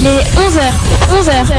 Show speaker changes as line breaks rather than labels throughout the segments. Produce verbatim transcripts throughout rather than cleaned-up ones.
Il est onze heures. onze heures.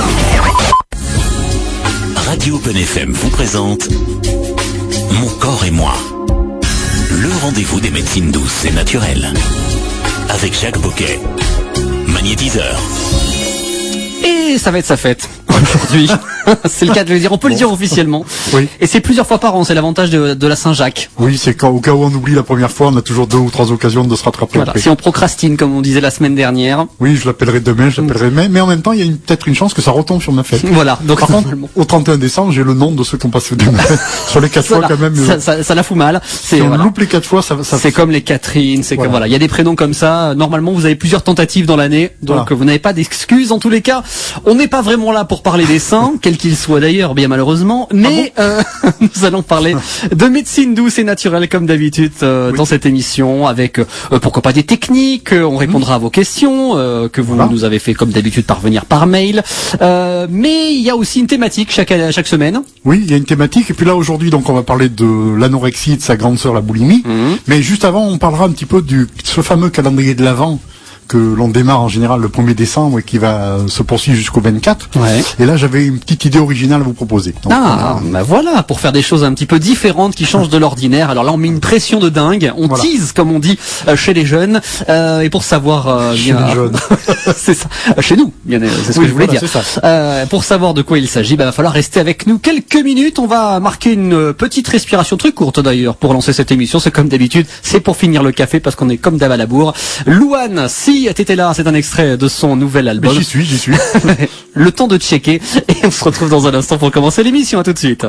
Radio Open F M vous présente Mon corps et moi. Le rendez-vous des médecines douces et naturelles. Avec Jacques Boquet, magnétiseur.
Et ça va être sa fête aujourd'hui. C'est le cas de le dire, on peut bon. le dire officiellement.
Oui.
Et c'est plusieurs fois par an, c'est l'avantage de, de la Saint-Jacques.
Oui, c'est quand, au cas où on oublie la première fois, on a toujours deux ou trois occasions de se rattraper.
Voilà. Si on procrastine, comme on disait la semaine dernière.
Oui, je l'appellerai demain, je l'appellerai demain, mais en même temps, il y a une, peut-être une chance que ça retombe sur ma fête.
Voilà. Donc,
par contre, au trente et un décembre, j'ai le nom de ceux qui ont passé demain. Sur les quatre voilà. fois, quand même.
Ça, ça, ça la fout mal.
C'est, si on voilà. loupe les quatre fois, ça, ça
c'est comme les Catherine, c'est voilà. que voilà. Il y a des prénoms comme ça. Normalement, vous avez plusieurs tentatives dans l'année. Donc, voilà. vous n'avez pas d'excuses. En tous les cas, on n'est pas vraiment là pour parler des saints, quels qu'ils soient d'ailleurs, bien malheureusement, mais ah bon euh, nous allons parler de médecine douce et naturelle comme d'habitude euh, oui. dans cette émission, avec euh, pourquoi pas des techniques, euh, on répondra mmh. à vos questions euh, que vous voilà. nous avez fait comme d'habitude parvenir par mail, euh, mais il y a aussi une thématique chaque chaque semaine.
Oui, il y a une thématique, et puis là aujourd'hui donc on va parler de l'anorexie, de sa grande sœur la boulimie, mmh. mais juste avant on parlera un petit peu du ce fameux calendrier de l'Avent que l'on démarre en général le premier décembre et qui va se poursuivre jusqu'au vingt-quatre.
Ouais.
Et là, j'avais une petite idée originale à vous proposer. Donc,
ah, euh... bah voilà, pour faire des choses un petit peu différentes qui changent de l'ordinaire. Alors là, on met une pression de dingue, on voilà. tease, comme on dit, euh, chez les jeunes. Euh, et pour savoir... Euh,
chez
bien,
les jeunes.
c'est ça. Chez nous, bien, c'est ce oui, que je voulais
voilà,
dire.
C'est ça.
Euh, pour savoir de quoi il s'agit, bah, il va falloir rester avec nous quelques minutes. On va marquer une petite respiration très courte d'ailleurs pour lancer cette émission. C'est comme d'habitude, c'est pour finir le café parce qu'on est comme d'hab à la bourre. Louane, si t'étais là, c'est un extrait de son nouvel album.
Mais j'y suis, j'y suis.
Le temps de checker et on se retrouve dans un instant pour commencer l'émission. À tout de suite.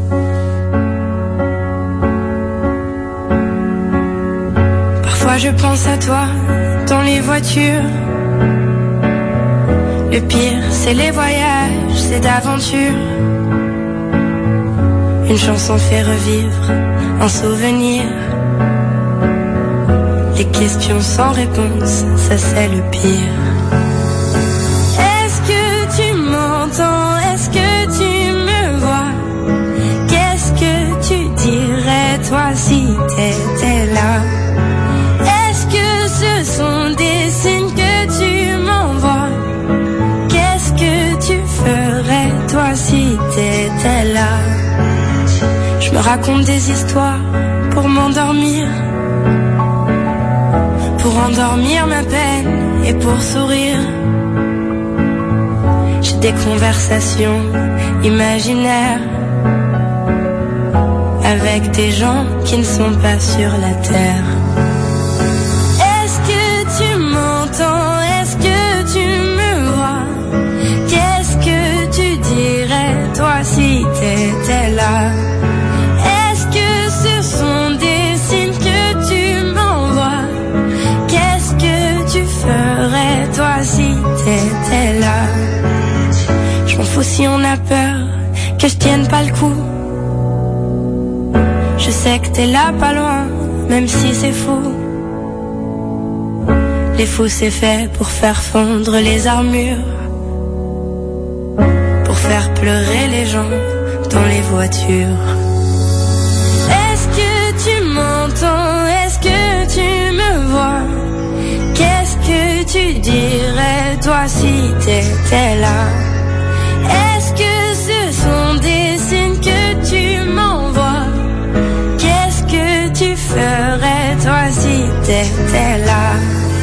Parfois je pense à toi dans les voitures. Le pire, c'est les voyages, c'est d'aventure. Une chanson fait revivre un souvenir. Les questions sans réponse, ça c'est le pire. Est-ce que tu m'entends? Est-ce que tu me vois? Qu'est-ce que tu dirais toi si t'étais là? Est-ce que ce sont des signes que tu m'envoies? Qu'est-ce que tu ferais toi si t'étais là? Je me raconte des histoires pour m'endormir, pour endormir ma peine et pour sourire. J'ai des conversations imaginaires avec des gens qui ne sont pas sur la terre. Est-ce que tu m'entends? Est-ce que tu me vois? Qu'est-ce que tu dirais toi si t'étais là? Est-ce que ce sont des signes que tu m'envoies? Qu'est-ce que tu ferais toi si t'étais là? Je m'en fous si on a peur que je tienne pas le coup. Je sais que t'es là pas loin, même si c'est fou. Les fous c'est fait pour faire fondre les armures, pour faire pleurer les gens dans les voitures. Est-ce que tu m'entends? Est-ce que tu me vois? Qu'est-ce que tu dirais toi si t'étais là? Est-ce que ce sont des signes que tu m'envoies? Qu'est-ce que tu ferais toi si t'étais là?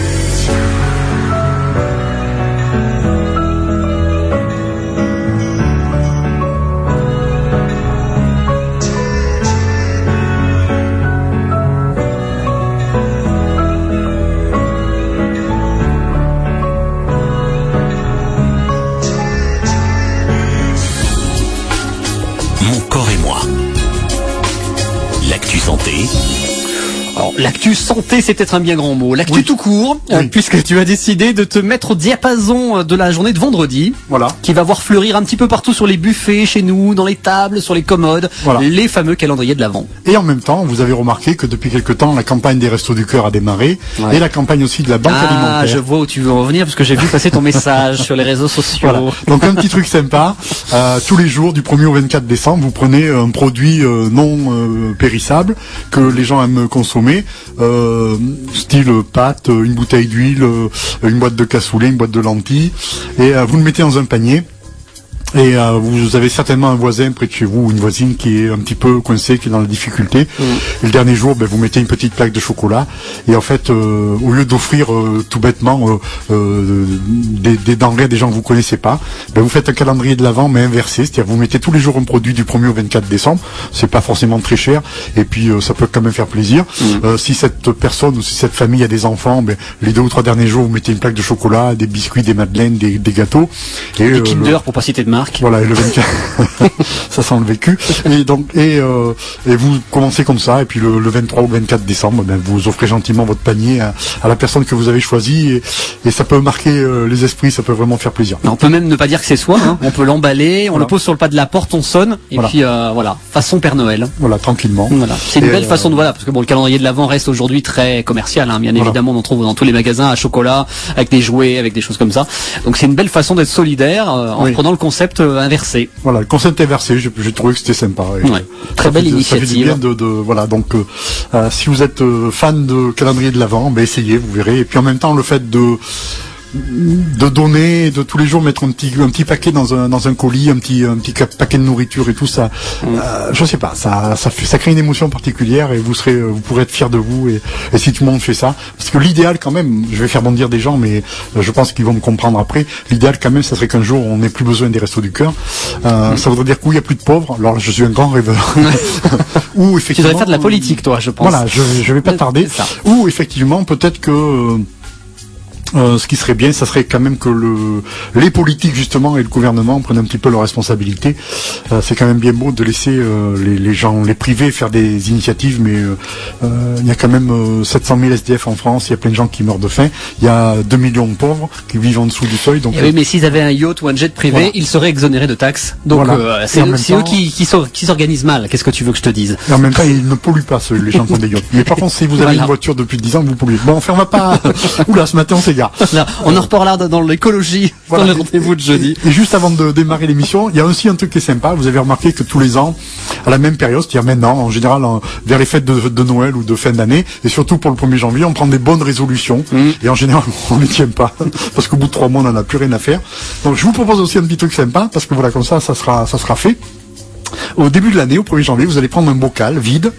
Santé.
Alors, l'actu santé, c'est peut-être un bien grand mot. L'actu
oui.
tout court, oui. euh, puisque tu as décidé de te mettre au diapason de la journée de vendredi.
Voilà.
Qui va voir fleurir un petit peu partout sur les buffets, chez nous, dans les tables, sur les commodes, voilà. les fameux calendriers de l'Avent.
Et en même temps, vous avez remarqué que depuis quelque temps, la campagne des Restos du Cœur a démarré. Ouais. Et la campagne aussi de la Banque
ah,
Alimentaire.
Ah, je vois où tu veux en venir, parce que j'ai vu passer ton message sur les réseaux sociaux.
Voilà. Donc un petit truc sympa. Euh, tous les jours, du premier au vingt-quatre décembre, vous prenez un produit euh, non euh, périssable que les gens aiment consommer. euh, style pâte, une bouteille d'huile, euh, une boîte de cassoulet, une boîte de lentilles, et euh, vous le mettez dans un panier. Et euh, vous avez certainement un voisin près de chez vous, ou une voisine qui est un petit peu coincée, qui est dans la difficulté. Mmh. Et le dernier jour, ben, vous mettez une petite plaque de chocolat. Et en fait, euh, au lieu d'offrir euh, tout bêtement euh, euh, des, des denrées à des gens que vous connaissez pas, ben, vous faites un calendrier de l'Avent mais inversé, c'est-à-dire vous mettez tous les jours un produit du premier au vingt-quatre décembre. C'est pas forcément très cher, et puis euh, ça peut quand même faire plaisir. Mmh. Euh, si cette personne ou si cette famille a des enfants, ben, les deux ou trois derniers jours, vous mettez une plaque de chocolat, des biscuits, des madeleines, des, des gâteaux.
Et des Kinder, euh, pour pas citer de marque.
Voilà, et le vingt-quatre, ça sent le vécu. Et donc, et, euh, et vous commencez comme ça, et puis le, le vingt-trois ou vingt-quatre décembre, ben, vous offrez gentiment votre panier à, à la personne que vous avez choisie, et, et ça peut marquer euh, les esprits, ça peut vraiment faire plaisir.
On peut même ne pas dire que c'est soi, hein. On peut l'emballer, on voilà. le pose sur le pas de la porte, on sonne, et voilà. puis euh, voilà, façon Père Noël.
Voilà, tranquillement.
Voilà. C'est une et belle euh... façon de voilà, parce que bon, le calendrier de l'Avent reste aujourd'hui très commercial, hein. Bien voilà. évidemment, on en trouve dans tous les magasins à chocolat, avec des jouets, avec des choses comme ça. Donc c'est une belle façon d'être solidaire euh, en oui. prenant le concept euh, inversé.
Voilà, le concept inversé, j'ai, j'ai trouvé que c'était sympa. Et
ouais, très belle
fait,
initiative.
Ça fait du bien de, de voilà, donc euh, euh, si vous êtes euh, fan de calendrier de l'Avent, ben essayez, vous verrez. Et puis en même temps, le fait de de donner, de tous les jours mettre un petit un petit paquet dans un dans un colis, un petit un petit paquet de nourriture et tout ça, mmh. euh, je sais pas, ça ça fait, ça crée une émotion particulière, et vous serez vous pourrez être fiers de vous, et, et si tout le monde fait ça, parce que l'idéal quand même, je vais faire bondir des gens, mais je pense qu'ils vont me comprendre après, l'idéal quand même, ça serait qu'un jour on n'ait plus besoin des restos du cœur. Euh, mmh. Ça voudrait dire qu'il n'y a plus de pauvres. Alors je suis un grand rêveur. Ou effectivement, tu
devrais faire de la politique, toi, je pense.
Voilà, je je vais pas tarder. Ou effectivement, peut-être que Euh, ce qui serait bien, ça serait quand même que le, les politiques justement et le gouvernement prennent un petit peu leurs responsabilités. Euh, c'est quand même bien beau de laisser euh, les, les gens, les privés faire des initiatives, mais euh, euh, il y a quand même euh, sept cent mille S D F en France, il y a plein de gens qui meurent de faim, il y a deux millions de pauvres qui vivent en dessous du seuil. Donc,
euh, oui, mais s'ils avaient un yacht ou un jet privé, voilà. ils seraient exonérés de taxes. Donc voilà. euh, c'est, c'est temps, eux qui, qui, qui s'organisent mal. Qu'est-ce que tu veux que je te dise?
Et en même temps, ils ne polluent pas, ceux, les gens qui ont des yachts. Mais par contre, si vous avez voilà. une voiture depuis dix ans, vous polluez. Bon, enfin, on va pas. Oula, ce matin, on s'égare.
Là, on en reparlera dans l'écologie, voilà. dans le rendez-vous de jeudi.
Et, et juste avant de démarrer l'émission, il y a aussi un truc qui est sympa. Vous avez remarqué que tous les ans, à la même période, c'est-à-dire maintenant, en général, en, vers les fêtes de, de Noël ou de fin d'année, et surtout pour le premier janvier, on prend des bonnes résolutions. Mmh. Et en général, on les tient pas, parce qu'au bout de trois mois, on n'en a plus rien à faire. Donc, je vous propose aussi un petit truc sympa, parce que voilà, comme ça, ça sera, ça sera fait. Au début de l'année, au premier janvier, vous allez prendre un bocal vide,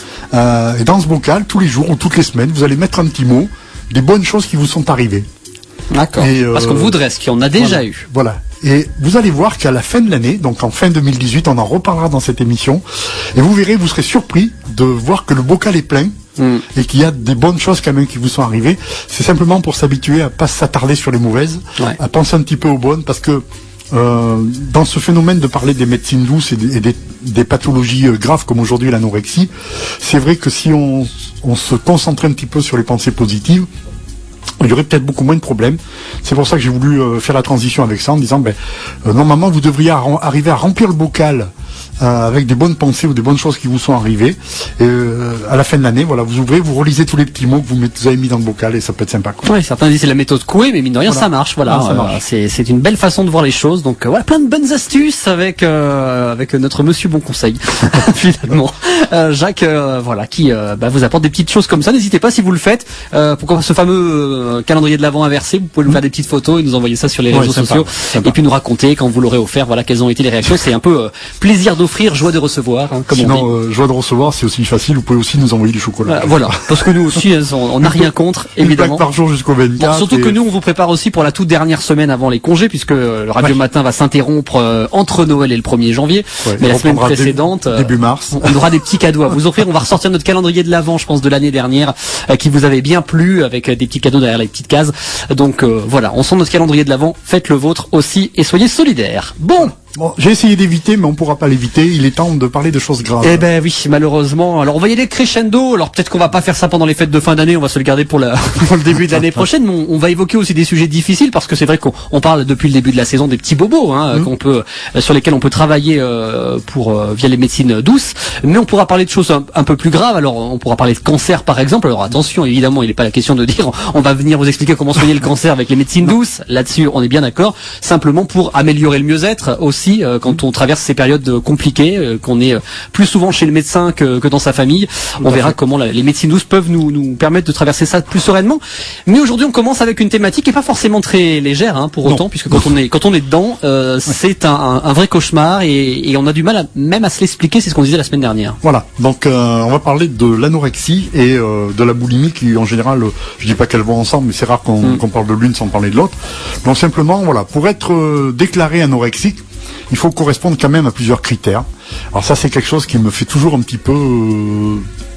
euh, et dans ce bocal, tous les jours ou toutes les semaines, vous allez mettre un petit mot des bonnes choses qui vous sont arrivées.
D'accord. Euh, Parce qu'on voudrait ce qu'il y en a déjà
voilà,
eu.
Voilà. Et vous allez voir qu'à la fin de l'année, donc en fin deux mille dix-huit, on en reparlera dans cette émission, et vous verrez, vous serez surpris de voir que le bocal est plein, mm. et qu'il y a des bonnes choses quand même qui vous sont arrivées. C'est simplement pour s'habituer à pas s'attarder sur les mauvaises, ouais. à penser un petit peu aux bonnes, parce que euh, dans ce phénomène de parler des médecines douces et des, et des, des pathologies euh, graves comme aujourd'hui l'anorexie, c'est vrai que si on, on se concentrait un petit peu sur les pensées positives, il y aurait peut-être beaucoup moins de problèmes. C'est pour ça que j'ai voulu euh, faire la transition avec ça en disant, ben, euh, normalement, vous devriez ar- arriver à remplir le bocal euh, avec des bonnes pensées ou des bonnes choses qui vous sont arrivées. Et euh, à la fin de l'année, voilà, vous ouvrez, vous relisez tous les petits mots que vous, mettez, vous avez mis dans le bocal, et ça peut être sympa. Quoi.
Oui, certains disent c'est la méthode Coué, mais mine de rien, voilà. ça marche. Voilà, ah, ça marche. Euh, c'est, c'est une belle façon de voir les choses. Donc euh, voilà, plein de bonnes astuces avec euh, avec notre Monsieur Bon Conseil finalement. Euh, Jacques, euh, voilà, qui euh, bah, vous apporte des petites choses comme ça. N'hésitez pas si vous le faites. Euh, pourquoi ce fameux euh, calendrier de l'Avent inversé, vous pouvez nous faire des petites photos et nous envoyer ça sur les réseaux ouais, sociaux, sympa, et puis nous raconter quand vous l'aurez offert, voilà, quelles ont été les réactions. C'est un peu euh, plaisir d'offrir, joie de recevoir, hein, comme
Sinon,
on dit.
Euh, joie de recevoir, c'est aussi facile. Vous pouvez aussi nous envoyer du chocolat.
Euh, voilà, parce que nous aussi, on n'a rien contre, évidemment.
Une plaque par jour jusqu'au vingt-quatre.
Bon, surtout et... que nous, on vous prépare aussi pour la toute dernière semaine avant les congés, puisque euh, le Radio ouais. Matin va s'interrompre euh, entre Noël et le premier janvier. Ouais, mais la semaine précédente,
début, euh, début mars,
on aura des petits cadeaux à vous offrir. On va ressortir notre calendrier de l'Avent, je pense, de l'année dernière, euh, qui vous avait bien plu, avec euh, des petits cadeaux derrière les petites cases. Donc euh, voilà, on sent notre calendrier de l'Avent, faites le vôtre aussi et soyez solidaires. Bon,
Bon, j'ai essayé d'éviter, mais on pourra pas l'éviter. Il est temps de parler de choses graves.
Eh ben oui, malheureusement. Alors on va y aller crescendo. Alors peut-être qu'on va pas faire ça pendant les fêtes de fin d'année. On va se le garder pour, la, pour le début de l'année prochaine. Mais on, on va évoquer aussi des sujets difficiles parce que c'est vrai qu'on on parle depuis le début de la saison des petits bobos, hein, mmh. qu'on peut, sur lesquels on peut travailler euh, pour euh, via les médecines douces. Mais on pourra parler de choses un, un peu plus graves. Alors on pourra parler de cancer par exemple. Alors attention, évidemment, il n'est pas la question de dire on va venir vous expliquer comment soigner le cancer avec les médecines douces. Là-dessus, on est bien d'accord. Simplement pour améliorer le mieux-être aussi. aussi euh, quand on traverse ces périodes compliquées, euh, qu'on est plus souvent chez le médecin que, que dans sa famille. On verra comment la, les médecines douces peuvent nous, nous permettre de traverser ça plus sereinement. Mais aujourd'hui, on commence avec une thématique qui est pas forcément très légère, hein, pour autant, non. puisque quand on est quand on est dedans, euh, ouais. c'est un, un, un vrai cauchemar et, et on a du mal à, même à se l'expliquer. C'est ce qu'on disait la semaine dernière.
Voilà. Donc euh, on va parler de l'anorexie et euh, de la boulimie qui, en général, je dis pas qu'elles vont ensemble, mais c'est rare qu'on, mm. qu'on parle de l'une sans parler de l'autre. Donc simplement, voilà, pour être euh, déclaré anorexique, il faut correspondre quand même à plusieurs critères. Alors ça, c'est quelque chose qui me fait toujours un petit peu euh,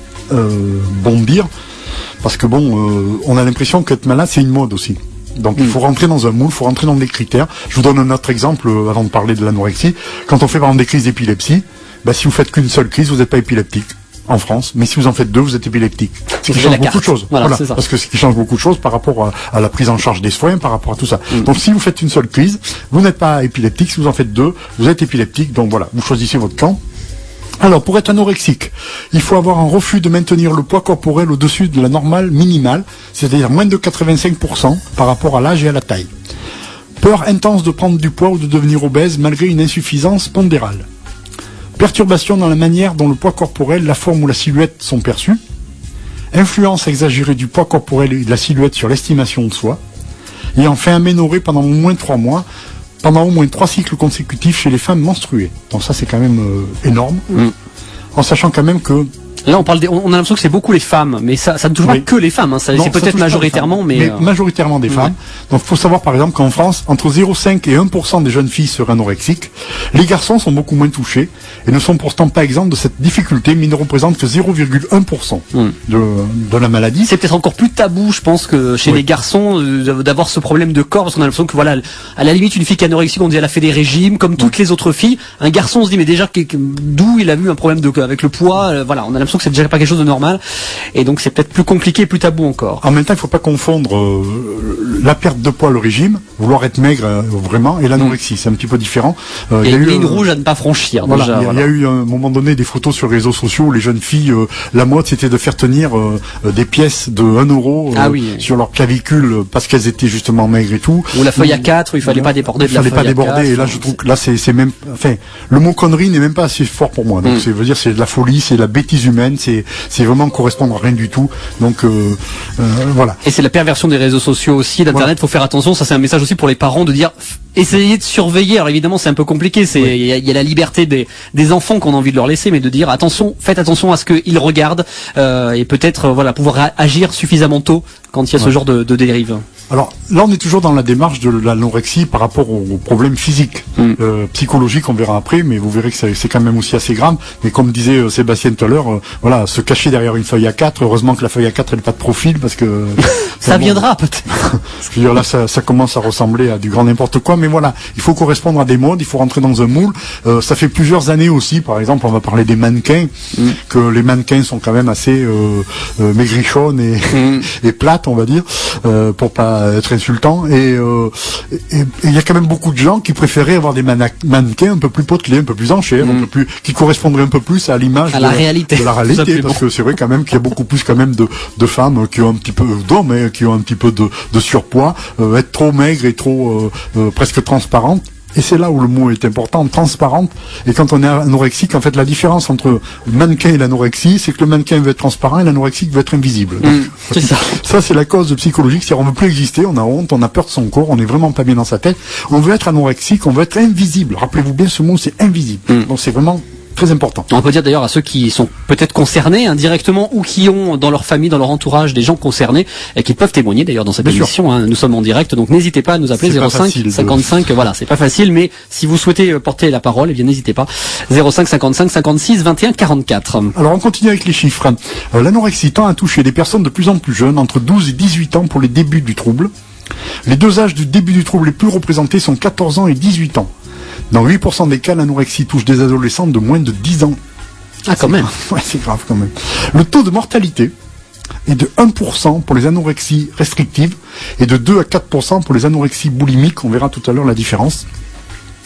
euh, bondir, parce que bon, euh, on a l'impression qu'être malade, c'est une mode aussi. Donc mmh. il faut rentrer dans un moule, il faut rentrer dans des critères. Je vous donne un autre exemple euh, avant de parler de l'anorexie. Quand on fait par exemple des crises d'épilepsie, bah, si vous faites qu'une seule crise, vous n'êtes pas épileptique en France, mais si vous en faites deux, vous êtes épileptique. Ce qui change beaucoup de choses. Voilà, voilà. Parce que ce qui change beaucoup de choses par rapport à, à la prise en charge des soins, par rapport à tout ça. Mmh. Donc si vous faites une seule crise, vous n'êtes pas épileptique. Si vous en faites deux, vous êtes épileptique. Donc voilà, vous choisissez votre camp. Alors, pour être anorexique, il faut avoir un refus de maintenir le poids corporel au-dessus de la normale minimale, c'est-à-dire moins de quatre-vingt-cinq pour cent par rapport à l'âge et à la taille. Peur intense de prendre du poids ou de devenir obèse malgré une insuffisance pondérale. Perturbation dans la manière dont le poids corporel, la forme ou la silhouette sont perçus. Influence exagérée du poids corporel et de la silhouette sur l'estimation de soi. Et enfin, aménorrhée pendant au moins trois mois, pendant au moins trois cycles consécutifs chez les femmes menstruées. Donc ça, c'est quand même euh, énorme. Mm. En sachant quand même que...
Là, on parle des, on a l'impression que c'est beaucoup les femmes, mais ça, ça ne touche oui. pas que les femmes. Hein. Ça, non, c'est peut-être majoritairement, mais,
mais
euh...
majoritairement des femmes. Ouais. Donc, il faut savoir par exemple qu'en France, entre zéro virgule cinq et un pour cent des jeunes filles seraient anorexiques. Les garçons sont beaucoup moins touchés et ne sont pourtant pas exempts de cette difficulté, mais ils ne représentent que zéro virgule un pour cent mm. de, de la maladie.
C'est peut-être encore plus tabou, je pense, que chez oui. les garçons euh, d'avoir ce problème de corps, parce qu'on a l'impression que voilà, à la limite, une fille qui est anorexique, on dit elle a fait des régimes, comme toutes oui. les autres filles. Un garçon, on se dit mais déjà d'où il a eu un problème de avec le poids. Euh, voilà, on a l'impression que c'est déjà pas quelque chose de normal, et donc c'est peut-être plus compliqué, plus tabou encore.
En même temps, il ne faut pas confondre euh, la perte de poids, le régime, vouloir être maigre euh, vraiment, et l'anorexie. Mmh. C'est un petit peu différent.
Euh, il y a une ligne rouge à ne pas franchir.
Voilà,
déjà,
il y,
voilà.
y a eu à un moment donné des photos sur les réseaux sociaux où les jeunes filles, euh, la mode c'était de faire tenir euh, des pièces de un euro euh,
ah oui.
sur leur clavicule parce qu'elles étaient justement maigres et tout.
Ou la feuille à quatre, où il fallait
euh,
pas déborder de
il
la
fallait
feuille
pas déborder,
à quatre.
Et là, je trouve que là, c'est, c'est même, enfin, le mot connerie n'est même pas assez fort pour moi. Donc, mmh. c'est, veut dire, c'est de la folie, c'est de la bêtise humaine, c'est, c'est vraiment correspondre à rien du tout. Donc euh, euh, voilà.
Et c'est la perversion des réseaux sociaux aussi, d'internet. Voilà. Faut faire attention. Ça, c'est un message aussi pour les parents de dire essayez de surveiller. Alors évidemment, c'est un peu compliqué. C'est il oui. y, a, y a la liberté des des enfants qu'on a envie de leur laisser, mais de dire attention, faites attention à ce qu'ils regardent euh, et peut-être euh, voilà pouvoir agir suffisamment tôt quand il y a ouais. ce genre de, de dérive.
Alors là, on est toujours dans la démarche de l'anorexie par rapport aux, aux problèmes physiques, mm. euh, psychologiques, on verra après, mais vous verrez que c'est, c'est quand même aussi assez grave. Mais comme disait euh, Sébastien tout à l'heure, euh, voilà, se cacher derrière une feuille A quatre, heureusement que la feuille A quatre elle n'a pas de profil, parce que
ça viendra peut-être.
Je veux dire, là, ça, ça commence à ressembler à du grand n'importe quoi, mais voilà, il faut correspondre à des modes, il faut rentrer dans un moule. Euh, ça fait plusieurs années aussi, par exemple, on va parler des mannequins, mm. que les mannequins sont quand même assez euh, euh, maigrichonnes et, mm. et plates, on va dire, euh, pour pas être insultant, et il y a quand même beaucoup de gens qui préféraient avoir des manna- mannequins un peu plus potelés, un peu plus en chair, mmh. un peu plus, qui correspondraient un peu plus à l'image
à
de
la,
la
réalité,
de la réalité, parce que c'est vrai quand même qu'il y a beaucoup plus quand même de, de femmes qui ont un petit peu d'hommes hein, qui ont un petit peu de, de surpoids, euh, être trop maigre et trop euh, euh, presque transparente. Et c'est là où le mot est important, transparente. Et quand on est anorexique, en fait, la différence entre le mannequin et l'anorexie, c'est que le mannequin veut être transparent et l'anorexique veut être invisible. Donc,
mmh, c'est ça.
Ça, c'est la cause psychologique. C'est-à-dire, on veut plus exister, on a honte, on a peur de son corps, on est vraiment pas bien dans sa tête. On veut être anorexique, on veut être invisible. Rappelez-vous bien, ce mot, c'est invisible. Mmh. Donc, c'est vraiment très important.
On peut dire d'ailleurs à ceux qui sont peut-être concernés indirectement ou qui ont dans leur famille, dans leur entourage des gens concernés et qui peuvent témoigner d'ailleurs dans cette Bien émission. Hein, nous sommes en direct, donc n'hésitez pas à nous appeler zéro cinq cinquante-cinq. De... Voilà, c'est pas facile, mais si vous souhaitez porter la parole, eh bien n'hésitez pas. zéro cinq cinquante-cinq cinquante-six vingt et un quarante-quatre. Alors
on continue avec les chiffres. Euh, l'anorexie tend à toucher des personnes de plus en plus jeunes, entre douze et dix-huit ans pour les débuts du trouble. Les deux âges du début du trouble les plus représentés sont quatorze ans et dix-huit ans. Dans huit pour cent des cas, l'anorexie touche des adolescents de moins de dix ans.
Ah, quand même.
Ouais, c'est grave quand même. Le taux de mortalité est de un pour cent pour les anorexies restrictives et de deux à quatre pour cent pour les anorexies boulimiques. On verra tout à l'heure la différence.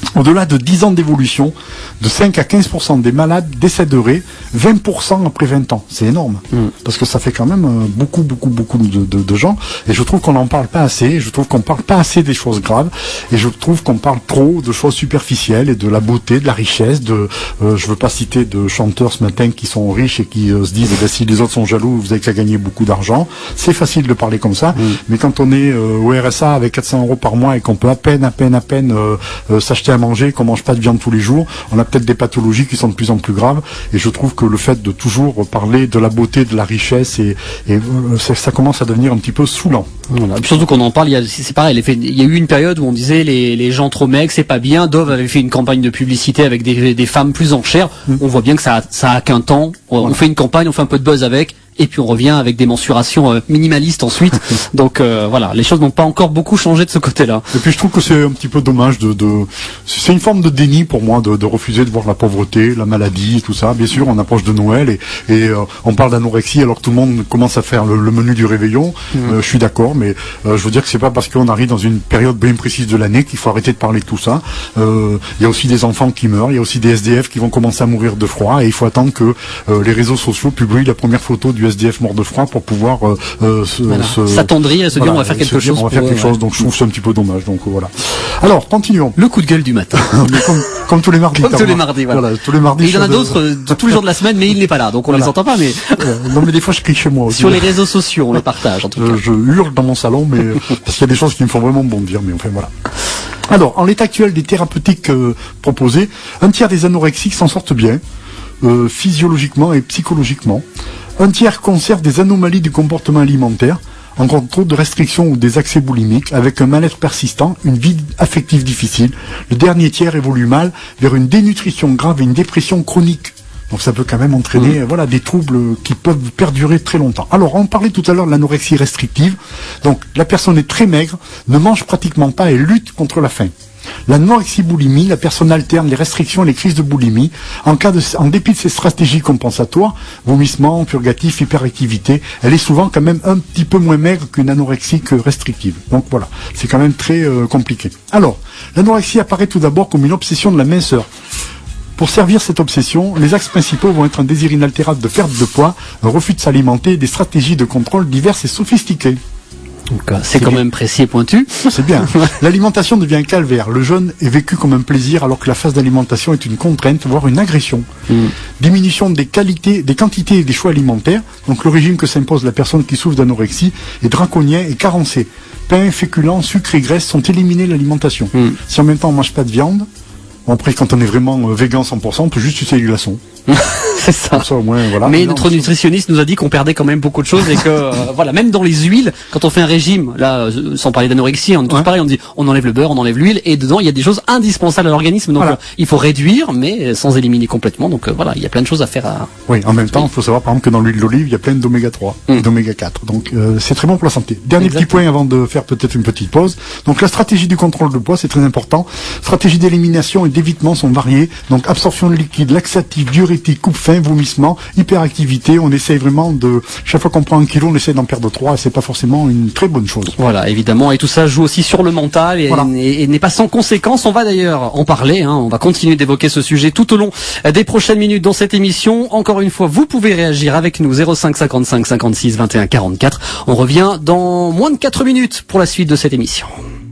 Au-delà de dix ans d'évolution, de cinq à quinze pour cent des malades décéderaient vingt pour cent après vingt ans. C'est énorme. Mm. Parce que ça fait quand même euh, beaucoup, beaucoup, beaucoup de, de, de gens. Et je trouve qu'on n'en parle pas assez. Je trouve qu'on parle pas assez des choses graves. Et je trouve qu'on parle trop de choses superficielles et de la beauté, de la richesse. De, euh, je veux pas citer de chanteurs ce matin qui sont riches et qui euh, se disent eh ben, si les autres sont jaloux, vous avez qu'à gagner beaucoup d'argent. C'est facile de parler comme ça. Mm. Mais quand on est euh, au R S A avec quatre cents euros par mois et qu'on peut à peine, à peine, à peine euh, euh, s'acheter à manger, qu'on mange pas de viande tous les jours, on a peut-être des pathologies qui sont de plus en plus graves, et je trouve que le fait de toujours parler de la beauté, de la richesse, et, et euh, ça, ça commence à devenir un petit peu saoulant.
Voilà. Surtout qu'on en parle, il y a, c'est pareil, il y a eu une période où on disait les, les gens trop maigres, c'est pas bien. Dove avait fait une campagne de publicité avec des, des femmes plus en chair. Mmh. On voit bien que ça a, ça a qu'un temps. On, voilà. on fait une campagne, on fait un peu de buzz avec, et puis on revient avec des mensurations euh, minimalistes ensuite. Donc euh, voilà, les choses n'ont pas encore beaucoup changé de ce côté-là.
Et puis je trouve que c'est un petit peu dommage de, de... c'est une forme de déni pour moi de, de refuser de voir la pauvreté, la maladie et tout ça. Bien sûr, on approche de Noël et, et euh, on parle d'anorexie alors que tout le monde commence à faire le, le menu du réveillon. Mmh. Euh, je suis d'accord, mais euh, je veux dire que c'est pas parce qu'on arrive dans une période bien précise de l'année qu'il faut arrêter de parler de tout ça. Euh, il y a aussi des enfants qui meurent, il y a aussi des S D F qui vont commencer à mourir de froid, et il faut attendre que euh, les réseaux sociaux publient la première photo du S D F mort de froid pour pouvoir euh, euh, se,
voilà.
se,
s'attendrir et se voilà, dire on va faire quelque chose.
On va faire quelque chose, ouais. Donc je trouve que c'est un petit peu dommage. Donc euh, voilà. Alors continuons.
Le coup de gueule du matin.
comme, comme tous les mardis.
Comme tous les mardis, voilà.
voilà. Tous les mardis.
Et il y en a d'autres euh, tous les jours de la semaine, mais il n'est pas là, donc on voilà. les entend pas. Mais
euh, non, mais des fois je crie chez moi aussi.
Sur les réseaux sociaux, on les partage en tout cas.
Je, je hurle dans mon salon, mais parce qu'il y a des choses qui me font vraiment bondir, mais enfin voilà. Alors, en l'état actuel des thérapeutiques euh, proposées, un tiers des anorexiques s'en sortent bien, euh, physiologiquement et psychologiquement. Un tiers conserve des anomalies du comportement alimentaire, en contrôle de restrictions ou des accès boulimiques, avec un mal-être persistant, une vie affective difficile. Le dernier tiers évolue mal vers une dénutrition grave et une dépression chronique. Donc ça peut quand même entraîner mmh. voilà, des troubles qui peuvent perdurer très longtemps. Alors on parlait tout à l'heure de l'anorexie restrictive. Donc la personne est très maigre, ne mange pratiquement pas et lutte contre la faim. L'anorexie boulimie, la personne alterne les restrictions et les crises de boulimie. En, cas de, en dépit de ces stratégies compensatoires, vomissement, purgatif, hyperactivité, elle est souvent quand même un petit peu moins maigre qu'une anorexique restrictive. Donc voilà, c'est quand même très euh, compliqué. Alors, l'anorexie apparaît tout d'abord comme une obsession de la minceur. Pour servir cette obsession, les axes principaux vont être un désir inaltérable de perte de poids, un refus de s'alimenter et des stratégies de contrôle diverses et sophistiquées.
Donc, c'est, c'est quand bien. Même précis et pointu.
C'est bien. L'alimentation devient un calvaire. Le jeûne est vécu comme un plaisir alors que la phase d'alimentation est une contrainte, voire une agression. Mm. Diminution des qualités, des quantités et des choix alimentaires. Donc le régime que s'impose la personne qui souffre d'anorexie est draconien et carencé. Pain, féculents, sucre et graisse sont éliminés de l'alimentation. Mm. Si en même temps on mange pas de viande, bon, après quand on est vraiment euh, végan cent pour cent, on peut juste sucer du glaçon.
C'est ça.
ça au moins, voilà.
Mais
non,
notre nutritionniste nous a dit qu'on perdait quand même beaucoup de choses et que euh, voilà, même dans les huiles, quand on fait un régime, là, euh, sans parler d'anorexie, on est tous ouais. pareil, on dit on enlève le beurre, on enlève l'huile, et dedans il y a des choses indispensables à l'organisme. Donc voilà. euh, il faut réduire, mais sans éliminer complètement. Donc euh, voilà, il y a plein de choses à faire. À...
Oui, en même temps, il faut savoir par exemple que dans l'huile d'olive, il y a plein d'oméga trois, mm. d'oméga quatre. Donc euh, c'est très bon pour la santé. Dernier Exactement. Petit point avant de faire peut-être une petite pause. Donc la stratégie du contrôle de poids, c'est très important. Stratégie d'élimination et d'évitement sont variées. Donc absorption de liquide, laxatif, diurétique, coupe-faim, vomissement, hyperactivité. On essaye vraiment de, chaque fois qu'on prend un kilo, on essaie d'en perdre trois, et c'est pas forcément une très bonne chose.
Voilà, évidemment, et tout ça joue aussi sur le mental et, voilà. et, et n'est pas sans conséquence. On va d'ailleurs en parler, hein, on va continuer d'évoquer ce sujet tout au long des prochaines minutes dans cette émission. Encore une fois, vous pouvez réagir avec nous, zéro cinq cinquante-cinq cinquante-six vingt et un quarante-quatre. On revient dans moins de quatre minutes pour la suite de cette émission.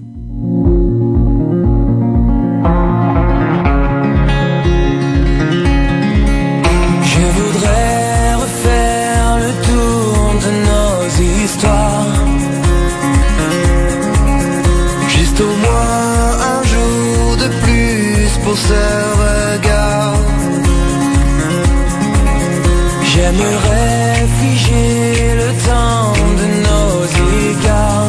Ce regard, j'aimerais figer le temps de nos égards,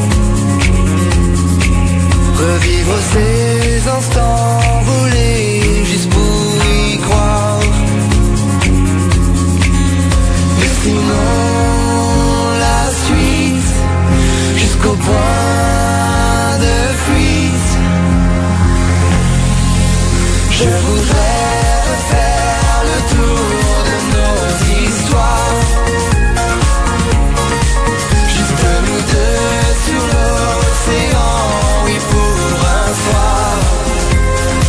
revivre ces instants volés juste pour y croire. Mais sinon la suite jusqu'au point de fuite. Je voudrais refaire le tour de nos histoires, juste nous deux sur l'océan, oui pour un soir.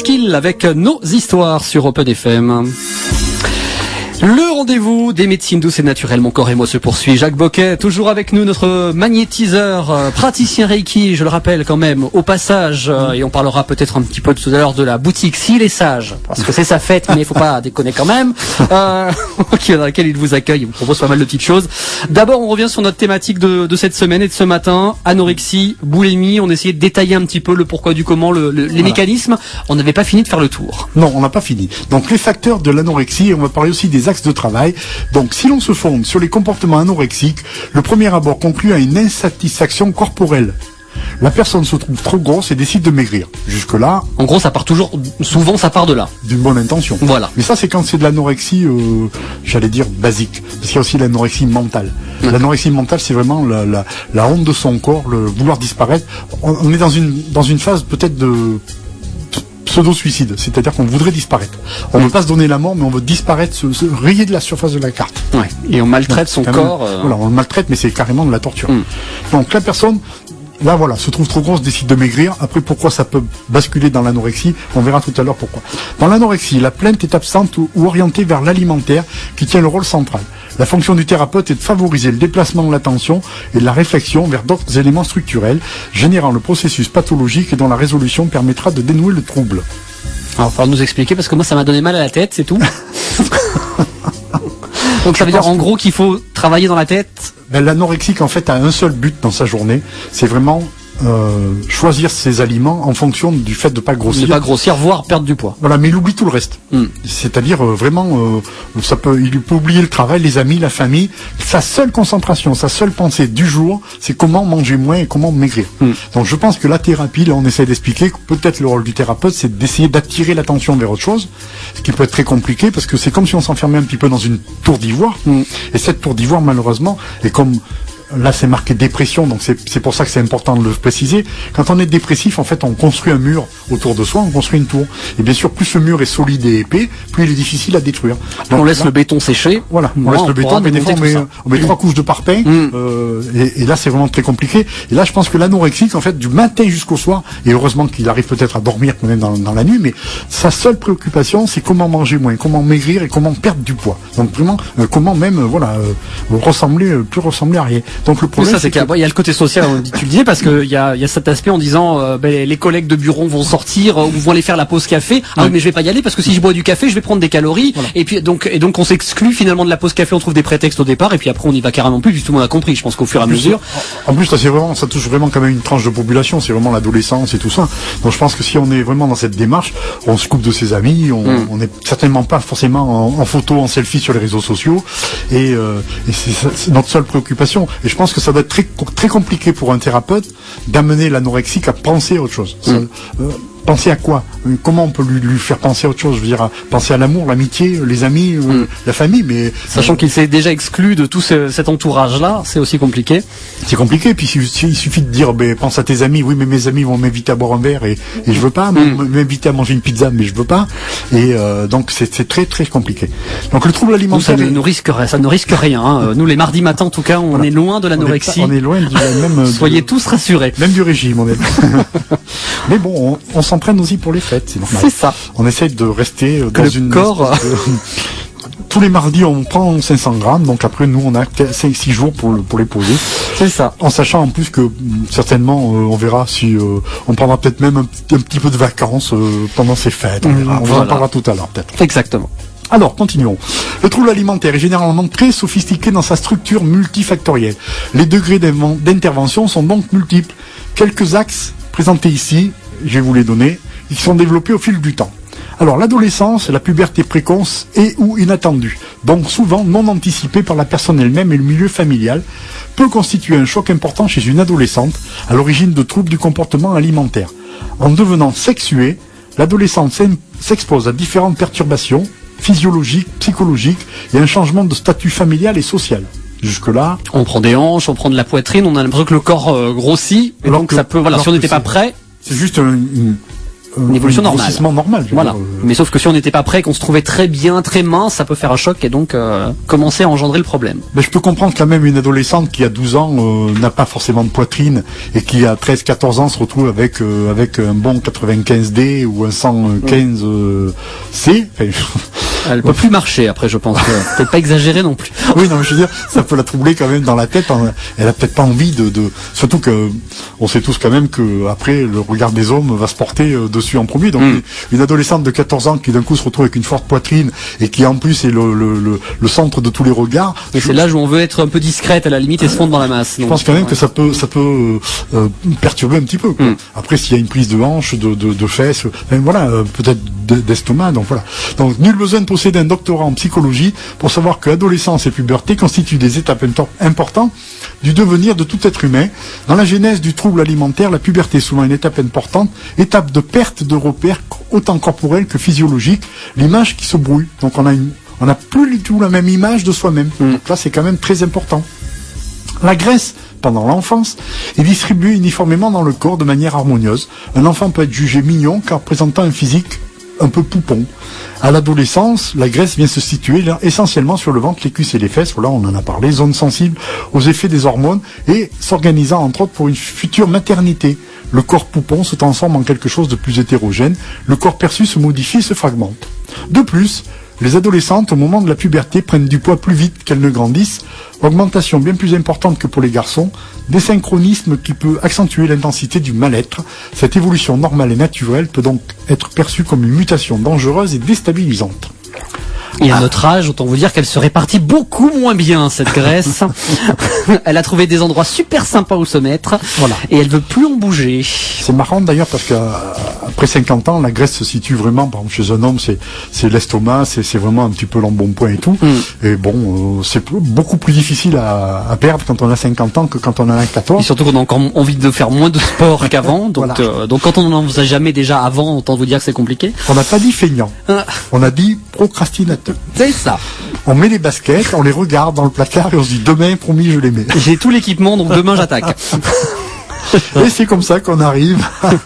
Fishkill avec nos histoires sur Open F M. Le rendez-vous des médecines douces et naturelles, mon corps et moi se poursuit. Jacques Boquet, toujours avec nous, notre magnétiseur, euh, praticien Reiki, je le rappelle quand même, au passage, euh, et on parlera peut-être un petit peu tout à l'heure de la boutique S'il est sage, parce que c'est sa fête, mais il faut pas déconner quand même, euh, dans laquelle il vous accueille, il vous propose pas mal de petites choses. D'abord, on revient sur notre thématique de, de cette semaine et de ce matin, anorexie, boulimie, on essayait de détailler un petit peu le pourquoi du comment, le, le, les voilà. mécanismes, on n'avait pas fini de faire le tour.
Non, on n'a pas fini. Donc les facteurs de l'anorexie, on va parler aussi des axes de travail. Donc si l'on se fonde sur les comportements anorexiques, le premier abord conclut à une insatisfaction corporelle. La personne se trouve trop grosse et décide de maigrir. Jusque-là...
En gros, ça part toujours... Souvent, ça part de là.
D'une bonne intention.
Voilà.
Mais ça, c'est quand c'est de l'anorexie, euh, j'allais dire, basique. Parce qu'il y a aussi l'anorexie mentale. Mmh. L'anorexie mentale, c'est vraiment la, la, la honte de son corps, le vouloir disparaître. On, on est dans une, dans une phase peut-être de... pseudo-suicide, c'est-à-dire qu'on voudrait disparaître. On ne mmh. veut pas se donner la mort, mais on veut disparaître, se, se rayer de la surface de la carte.
Ouais. Et on maltraite son corps.
Même, euh... Voilà, on le maltraite, mais c'est carrément de la torture. Mmh. Donc la personne, là voilà, se trouve trop grosse, décide de maigrir. Après, pourquoi ça peut basculer dans l'anorexie, on verra tout à l'heure pourquoi. Dans l'anorexie, la plainte est absente ou, ou orientée vers l'alimentaire, qui tient le rôle central. La fonction du thérapeute est de favoriser le déplacement de l'attention et de la réflexion vers d'autres éléments structurels, générant le processus pathologique et dont la résolution permettra de dénouer le trouble.
Alors, il va falloir nous expliquer, parce que moi, ça m'a donné mal à la tête, c'est tout. Donc, ça veut dire, en gros, qu'il faut travailler dans la tête.
Ben, l'anorexique, en fait, a un seul but dans sa journée, c'est vraiment... Euh, choisir ses aliments en fonction du fait de pas grossir.
De pas grossir, voire perdre du poids.
Voilà, mais il oublie tout le reste. Mm. C'est-à-dire euh, vraiment, euh, ça peut, il peut oublier le travail, les amis, la famille. Sa seule concentration, sa seule pensée du jour, c'est comment manger moins et comment maigrir. Mm. Donc je pense que la thérapie, là, on essaie d'expliquer que peut-être le rôle du thérapeute, c'est d'essayer d'attirer l'attention vers autre chose, ce qui peut être très compliqué parce que c'est comme si on s'enfermait un petit peu dans une tour d'ivoire. Mm. Et cette tour d'ivoire, malheureusement, est comme là, c'est marqué dépression, donc c'est, c'est pour ça que c'est important de le préciser. Quand on est dépressif, en fait, on construit un mur autour de soi, on construit une tour. Et bien sûr, plus ce mur est solide et épais, plus il est difficile à détruire.
Donc, on laisse là, le béton sécher.
Voilà, on
voilà,
laisse
on
le béton, mais des fois, on met, on met
mmh.
trois couches de parpaing, mmh. euh, et, et là, c'est vraiment très compliqué. Et là, je pense que l'anorexique, en fait, du matin jusqu'au soir, et heureusement qu'il arrive peut-être à dormir même dans, dans la nuit, mais sa seule préoccupation, c'est comment manger moins, comment maigrir et comment perdre du poids. Donc vraiment, euh, comment même, euh, voilà, euh, ressembler, euh, plus ressembler à rien. Donc le problème,
ça, c'est il y a le côté social, tu le disais, parce que il y a, il y a cet aspect en disant euh, ben, les collègues de bureau vont sortir euh, ou vont aller faire la pause café. Ah oui, mais je vais pas y aller parce que si je bois du café, je vais prendre des calories. Voilà. Et puis donc et donc on s'exclut finalement de la pause café, on trouve des prétextes au départ et puis après on y va carrément plus. Justement, on a compris. Je pense qu'au fur et à mesure.
En plus, ça c'est vraiment, ça touche vraiment quand même une tranche de population. C'est vraiment l'adolescence et tout ça. Donc je pense que si on est vraiment dans cette démarche, on se coupe de ses amis, on mm. on n'est certainement pas forcément en, en photo, en selfie sur les réseaux sociaux. Et, euh, et c'est, c'est notre seule préoccupation. Et je pense que ça doit être très très compliqué pour un thérapeute d'amener l'anorexique à penser à autre chose. Mmh. Ça, euh, penser à quoi? Comment on peut lui, lui faire penser à autre chose? Je veux dire, à penser à l'amour, l'amitié, les amis, mmh. euh, la famille, mais...
Sachant euh, qu'il s'est déjà exclu de tout ce, cet entourage-là, c'est aussi compliqué.
C'est compliqué, puis il, il suffit de dire, ben, pense à tes amis, oui, mais mes amis vont m'inviter à boire un verre, et, et je veux pas, mmh. m'inviter à manger une pizza, mais je veux pas, et euh, donc c'est, c'est très très compliqué. Donc le trouble alimentaire...
Nous, ça, ne, nous risque, ça ne risque rien, hein. Nous, les mardis matins, en tout cas, on voilà. est loin de l'anorexie.
On est, on est loin du même...
Soyez
de,
tous rassurés.
Même du régime, on est... Mais bon, on, on s'entraîne aussi pour les fêtes, c'est normal.
C'est ça.
On essaie de rester dans
le
une...
corps...
De... Tous les mardis, on prend cinq cents grammes, donc après, nous, on a cinq six jours pour, le, pour les poser.
C'est ça.
En sachant en plus que, certainement, euh, on verra si euh, on prendra peut-être même un, un petit peu de vacances euh, pendant ces fêtes. On, verra. on voilà. en parlera tout à l'heure, peut-être.
Exactement.
Alors, continuons. Le trouble alimentaire est généralement très sophistiqué dans sa structure multifactorielle. Les degrés d'intervention sont donc multiples. Quelques axes présentés ici, je vais vous les donner, ils sont développés au fil du temps. Alors, l'adolescence, la puberté précoce et ou inattendue, donc souvent non anticipée par la personne elle-même et le milieu familial, peut constituer un choc important chez une adolescente, à l'origine de troubles du comportement alimentaire. En devenant sexuée, l'adolescente s'expose à différentes perturbations physiologiques, psychologiques et un changement de statut familial et social. Jusque-là...
On prend des hanches, on prend de la poitrine, on a l'impression que le corps euh, grossit, et donc ça peut... Voilà, si on n'était pas prêt...
C'est juste un... Une,
une évolution normale.
normal.
Voilà.
Dire, euh...
Mais sauf que si on n'était pas prêt, qu'on se trouvait très bien, très mince, ça peut faire un choc et donc euh, commencer à engendrer le problème.
Mais je peux comprendre quand même une adolescente qui a douze ans euh, n'a pas forcément de poitrine et qui à treize quatorze ans se retrouve avec euh, avec un bon quatre-vingt-quinze D ou un cent quinze euh, C. Enfin,
elle peut plus marcher après, je pense. Peut-être pas exagérer non plus.
Oui, non, mais je veux dire, ça peut la troubler quand même dans la tête. Elle a peut-être pas envie de, de, surtout que on sait tous quand même que après le regard des hommes va se porter euh, dessus en premier. Donc mm. une adolescente de quatorze ans qui d'un coup se retrouve avec une forte poitrine et qui en plus est le, le, le, le centre de tous les regards.
Et c'est l'âge où on veut être un peu discrète à la limite et se fondre dans la masse.
Je donc, pense quand même ouais. que ça peut, ça peut euh, perturber un petit peu. Quoi. Mm. Après, s'il y a une prise de hanche, de, de, de fesses, enfin, voilà, euh, peut-être d'estomac. Donc voilà. Donc nul besoin de posséder un doctorat en psychologie pour savoir que l'adolescence et puberté constituent des étapes importantes du devenir de tout être humain. Dans la genèse du trouble alimentaire, la puberté est souvent une étape importante, étape de perte de repères autant corporels que physiologiques, l'image qui se brouille. Donc on a une, on n'a plus du tout la même image de soi-même. Mm. Donc là, c'est quand même très important. La graisse, pendant l'enfance, est distribuée uniformément dans le corps de manière harmonieuse. Un enfant peut être jugé mignon car présentant un physique un peu poupon. À l'adolescence, la graisse vient se situer là, essentiellement sur le ventre, les cuisses et les fesses. Voilà, on en a parlé. Zone sensible aux effets des hormones et s'organisant entre autres pour une future maternité. Le corps poupon se transforme en quelque chose de plus hétérogène. Le corps perçu se modifie et se fragmente. De plus, les adolescentes, au moment de la puberté, prennent du poids plus vite qu'elles ne grandissent. Augmentation bien plus importante que pour les garçons. Désynchronisme qui peut accentuer l'intensité du mal-être. Cette évolution normale et naturelle peut donc être perçue comme une mutation dangereuse et déstabilisante.
Et à notre âge, autant vous dire qu'elle se répartit beaucoup moins bien, cette graisse. Elle a trouvé des endroits super sympas où se mettre. Voilà. Et elle veut plus en bouger.
C'est marrant d'ailleurs parce qu'après cinquante ans, la graisse se situe vraiment, par exemple, chez un homme, c'est, c'est l'estomac, c'est, c'est vraiment un petit peu l'embonpoint et tout. Mm. Et bon, euh, c'est beaucoup plus difficile à, à perdre quand on a cinquante ans que quand on en a quatorze.
Et surtout qu'on a encore envie de faire moins de sport qu'avant. Donc, voilà. euh, donc quand on n'en faisait jamais déjà avant, autant vous dire que c'est compliqué.
On n'a pas dit feignant. Ah. On a dit procrastinateur.
C'est ça.
On met les baskets, on les regarde dans le placard et on se dit demain, promis, je les mets.
J'ai tout l'équipement, donc demain j'attaque.
Et c'est comme ça qu'on arrive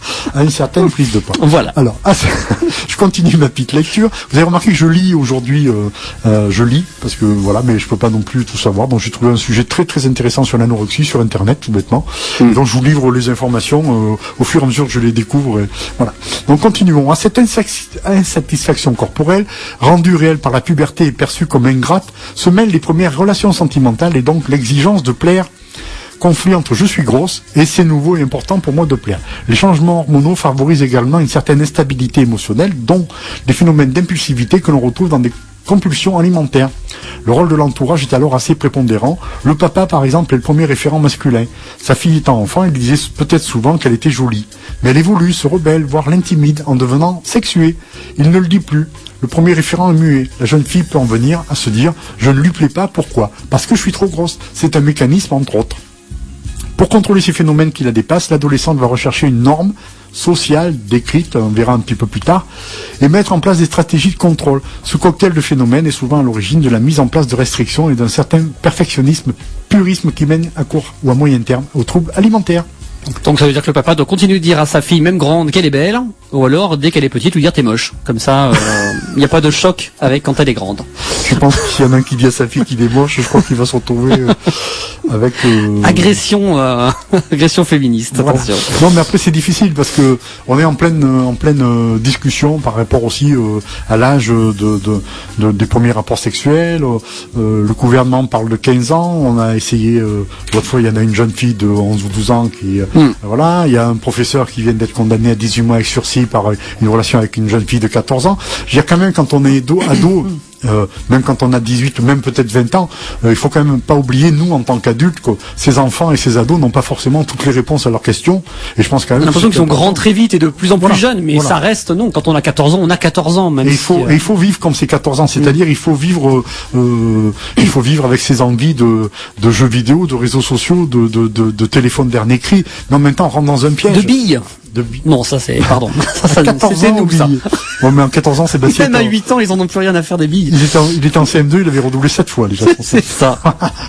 à une certaine prise de poids.
Voilà.
Alors, ah, je continue ma petite lecture. Vous avez remarqué que je lis aujourd'hui, euh, euh, je lis parce que voilà, mais je peux pas non plus tout savoir. Donc j'ai trouvé un sujet très très intéressant sur l'anorexie sur Internet, tout bêtement. Mm. Donc je vous livre les informations euh, au fur et à mesure que je les découvre. Et, voilà. Donc continuons. À cette insatisfaction corporelle rendue réelle par la puberté et perçue comme ingrate, se mêlent les premières relations sentimentales et donc l'exigence de plaire. Conflit entre je suis grosse et c'est nouveau et important pour moi de plaire. Les changements hormonaux favorisent également une certaine instabilité émotionnelle, dont des phénomènes d'impulsivité que l'on retrouve dans des compulsions alimentaires. Le rôle de l'entourage est alors assez prépondérant. Le papa, par exemple, est le premier référent masculin. Sa fille étant enfant, il disait peut-être souvent qu'elle était jolie. Mais elle évolue, se rebelle, voire l'intimide en devenant sexuée. Il ne le dit plus. Le premier référent est muet. La jeune fille peut en venir à se dire « je ne lui plais pas, pourquoi ? Parce que je suis trop grosse ». C'est un mécanisme entre autres. Pour contrôler ces phénomènes qui la dépassent, l'adolescente va rechercher une norme sociale décrite, on verra un petit peu plus tard, et mettre en place des stratégies de contrôle. Ce cocktail de phénomènes est souvent à l'origine de la mise en place de restrictions et d'un certain perfectionnisme, purisme qui mène à court ou à moyen terme aux troubles alimentaires.
Donc ça veut dire que le papa doit continuer de dire à sa fille, même grande, qu'elle est belle, ou alors dès qu'elle est petite, lui dire t'es moche. Comme ça, il euh, n'y a pas de choc avec quand elle est grande.
Je pense que s'il y en a un qui dit à sa fille qu'il est moche, je crois qu'il va se retrouver euh, avec euh...
agression, euh, agression féministe. Voilà. Attention.
Non, mais après c'est difficile parce que on est en pleine, en pleine euh, discussion par rapport aussi euh, à l'âge de, de, de, des premiers rapports sexuels. Euh, le gouvernement parle de quinze ans. On a essayé euh, l'autre fois, il y en a une jeune fille de onze ou douze ans qui Mm. Voilà, il y a un professeur qui vient d'être condamné à dix-huit mois avec sursis par une relation avec une jeune fille de quatorze ans. Je veux dire, quand même, quand on est ado, ado euh, même quand on a dix-huit ou même peut-être vingt ans, euh, il faut quand même pas oublier, nous, en tant qu'adultes, que ces enfants et ces ados n'ont pas forcément toutes les réponses à leurs questions. Et je pense quand même...
On a l'impression qu'ils sont grands très vite et de plus en plus
voilà.
jeunes, mais
voilà.
ça reste, non, quand on a quatorze ans, on a quatorze ans, même
et
si,
il faut,
euh...
et il faut vivre comme ces quatorze ans, c'est-à-dire mm. il faut vivre euh, il faut vivre avec ses envies de, de jeux vidéo, de réseaux sociaux, de, de, de, de téléphone dernier cri, mais en même temps on rentre dans un piège.
De billes.
De billes.
Non, ça c'est, pardon. ça, ça,
quatorze ans, nous, ça. Bon, mais en quatorze ans, c'est Bastien.
Même à huit ans, ils en ont plus rien à faire des billes.
Il était en, il était en C M deux, il avait redoublé sept fois, déjà.
C'est ça.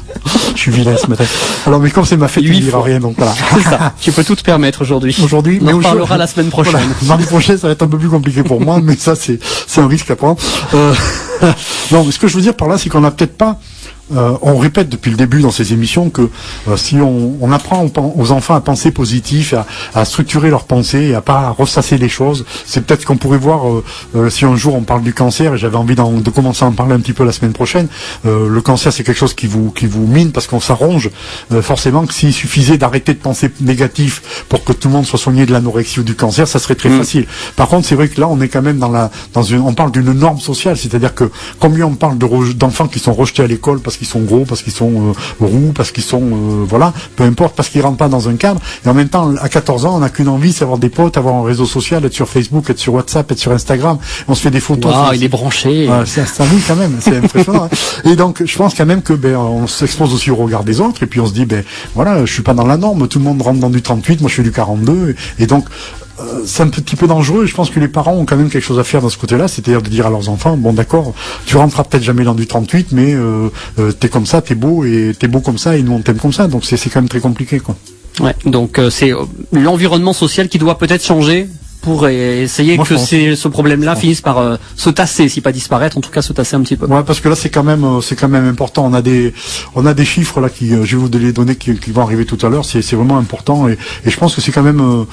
Je suis vilain ce matin. Alors, mais comme c'est ma fête, il ne dira rien, donc voilà.
C'est ça. Tu peux tout te permettre aujourd'hui.
Aujourd'hui,
on
mais
en parlera la semaine prochaine.
Voilà. Mardi prochain, ça va être un peu plus compliqué pour moi, mais ça, c'est, c'est un risque à prendre. Euh, non, mais ce que je veux dire par là, c'est qu'on n'a peut-être pas, Euh, on répète depuis le début dans ces émissions que euh, si on, on apprend aux enfants à penser positif, à, à structurer leurs pensées et à pas ressasser les choses, c'est peut-être qu'on pourrait voir euh, euh, si un jour on parle du cancer, et j'avais envie de commencer à en parler un petit peu la semaine prochaine. Euh, le cancer, c'est quelque chose qui vous qui vous mine parce qu'on s'arrange euh, forcément que s'il suffisait d'arrêter de penser négatif pour que tout le monde soit soigné de l'anorexie ou du cancer, ça serait très mmh. facile. Par contre, c'est vrai que là, on est quand même dans la dans une, on parle d'une norme sociale, c'est-à-dire que combien on parle de re, d'enfants qui sont rejetés à l'école parce qu'ils sont gros, parce qu'ils sont euh, roux, parce qu'ils sont euh, voilà, peu importe, parce qu'ils rentrent pas dans un cadre. Et en même temps, à quatorze ans, on n'a qu'une envie, c'est avoir des potes, avoir un réseau social, être sur Facebook, être sur WhatsApp, être sur Instagram. On se fait des photos.
Wow, il est branché.
Ouais, c'est ça, oui, quand même, c'est impressionnant. Hein. Et donc, je pense quand même que ben, on s'expose aussi au regard des autres, et puis on se dit, ben voilà, je suis pas dans la norme. Tout le monde rentre dans du trente-huit, moi je fais du quarante-deux, et, et donc. C'est un petit peu dangereux. Je pense que les parents ont quand même quelque chose à faire dans ce côté-là, c'est-à-dire de dire à leurs enfants, bon d'accord, tu rentreras peut-être jamais dans du trente-huit, mais euh, euh, t'es comme ça, t'es beau, et t'es beau comme ça, et nous on t'aime comme ça. Donc c'est, c'est quand même très compliqué, quoi.
Ouais. Donc euh, c'est l'environnement social qui doit peut-être changer pour essayer Moi, que c'est, ce problème-là finisse par euh, se tasser, si pas disparaître, en tout cas se tasser un petit peu.
Ouais, parce que là c'est quand même euh, c'est quand même important. On a des on a des chiffres là qui euh, je vais vous les donner qui, qui vont arriver tout à l'heure. C'est c'est vraiment important et, et je pense que c'est quand même euh,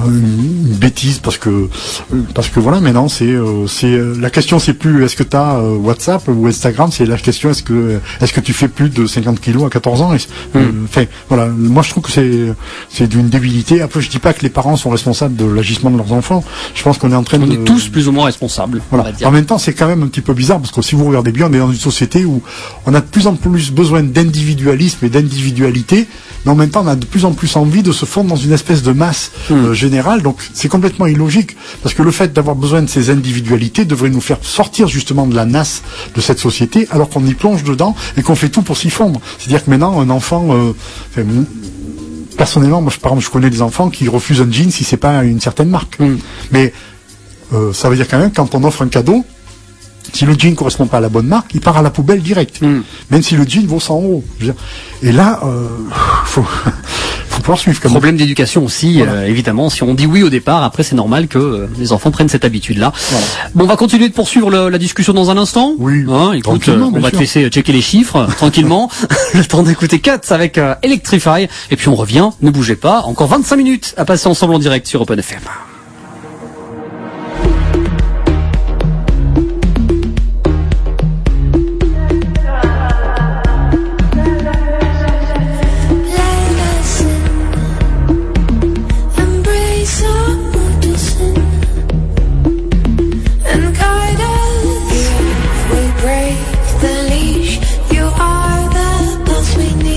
une bêtise parce que parce que voilà maintenant c'est euh, c'est la question c'est plus est-ce que tu as euh, WhatsApp ou Instagram, c'est la question est-ce que est-ce que tu fais plus de cinquante kilos à quatorze ans. Enfin mm. euh, voilà, moi je trouve que c'est c'est d'une débilité. Après je dis pas que les parents sont responsables de l'agissement de leurs enfants. Je pense qu'on est en train
on
de...
est tous plus ou moins responsables.
Voilà.
On va dire.
En même temps, c'est quand même un petit peu bizarre parce que si vous regardez bien, on est dans une société où on a de plus en plus besoin d'individualisme et d'individualité, mais en même temps, on a de plus en plus envie de se fondre dans une espèce de masse mmh. euh, générale. Donc, c'est complètement illogique parce que le fait d'avoir besoin de ces individualités devrait nous faire sortir justement de la nasse de cette société, alors qu'on y plonge dedans et qu'on fait tout pour s'y fondre. C'est-à-dire que maintenant, un enfant... Euh, enfin, personnellement, moi, je, par exemple, je connais des enfants qui refusent un jean si c'est pas une certaine marque. Mm. Mais euh, ça veut dire quand même, quand on offre un cadeau, si le jean correspond pas à la bonne marque, il part à la poubelle direct. Mm. Même si le jean vaut cent euros. Je veux dire. Et là, euh, faut, faut pouvoir suivre. Comme
Problème d'éducation aussi, voilà. euh, évidemment. Si on dit oui au départ, après c'est normal que euh, les enfants prennent cette habitude-là. Voilà. Bon, on va continuer de poursuivre le, la discussion dans un instant.
Oui.
Hein, écoute, euh, on va te laisser checker les chiffres tranquillement. Le temps d'écouter Cut avec euh, Electrify. Et puis on revient. Ne bougez pas. Encore vingt-cinq minutes à passer ensemble en direct sur Open F M.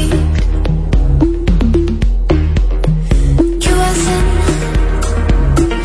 You wasn't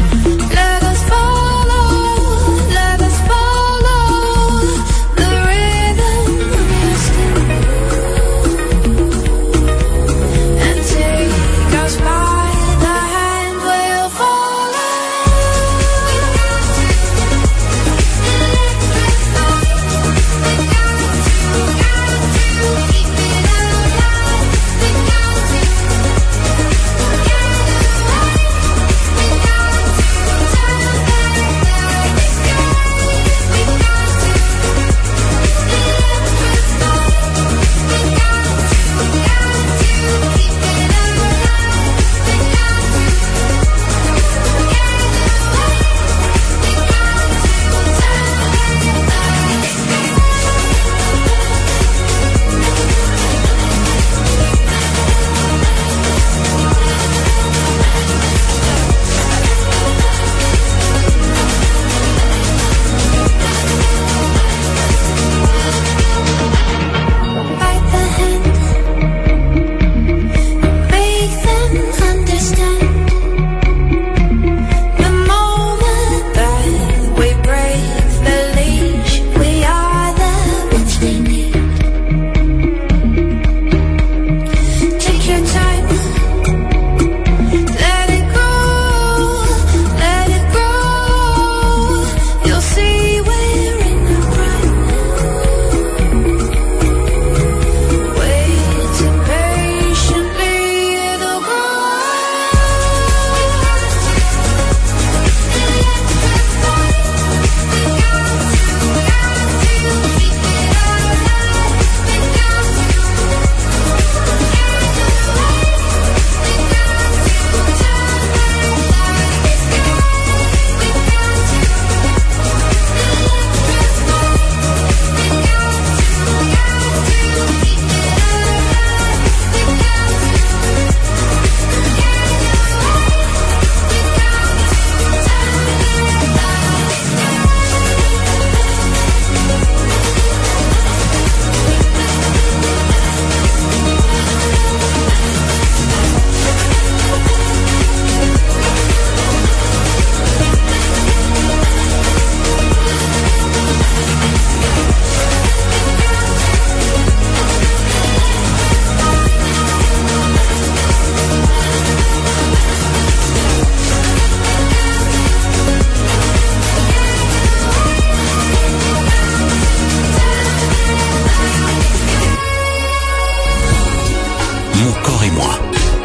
moi.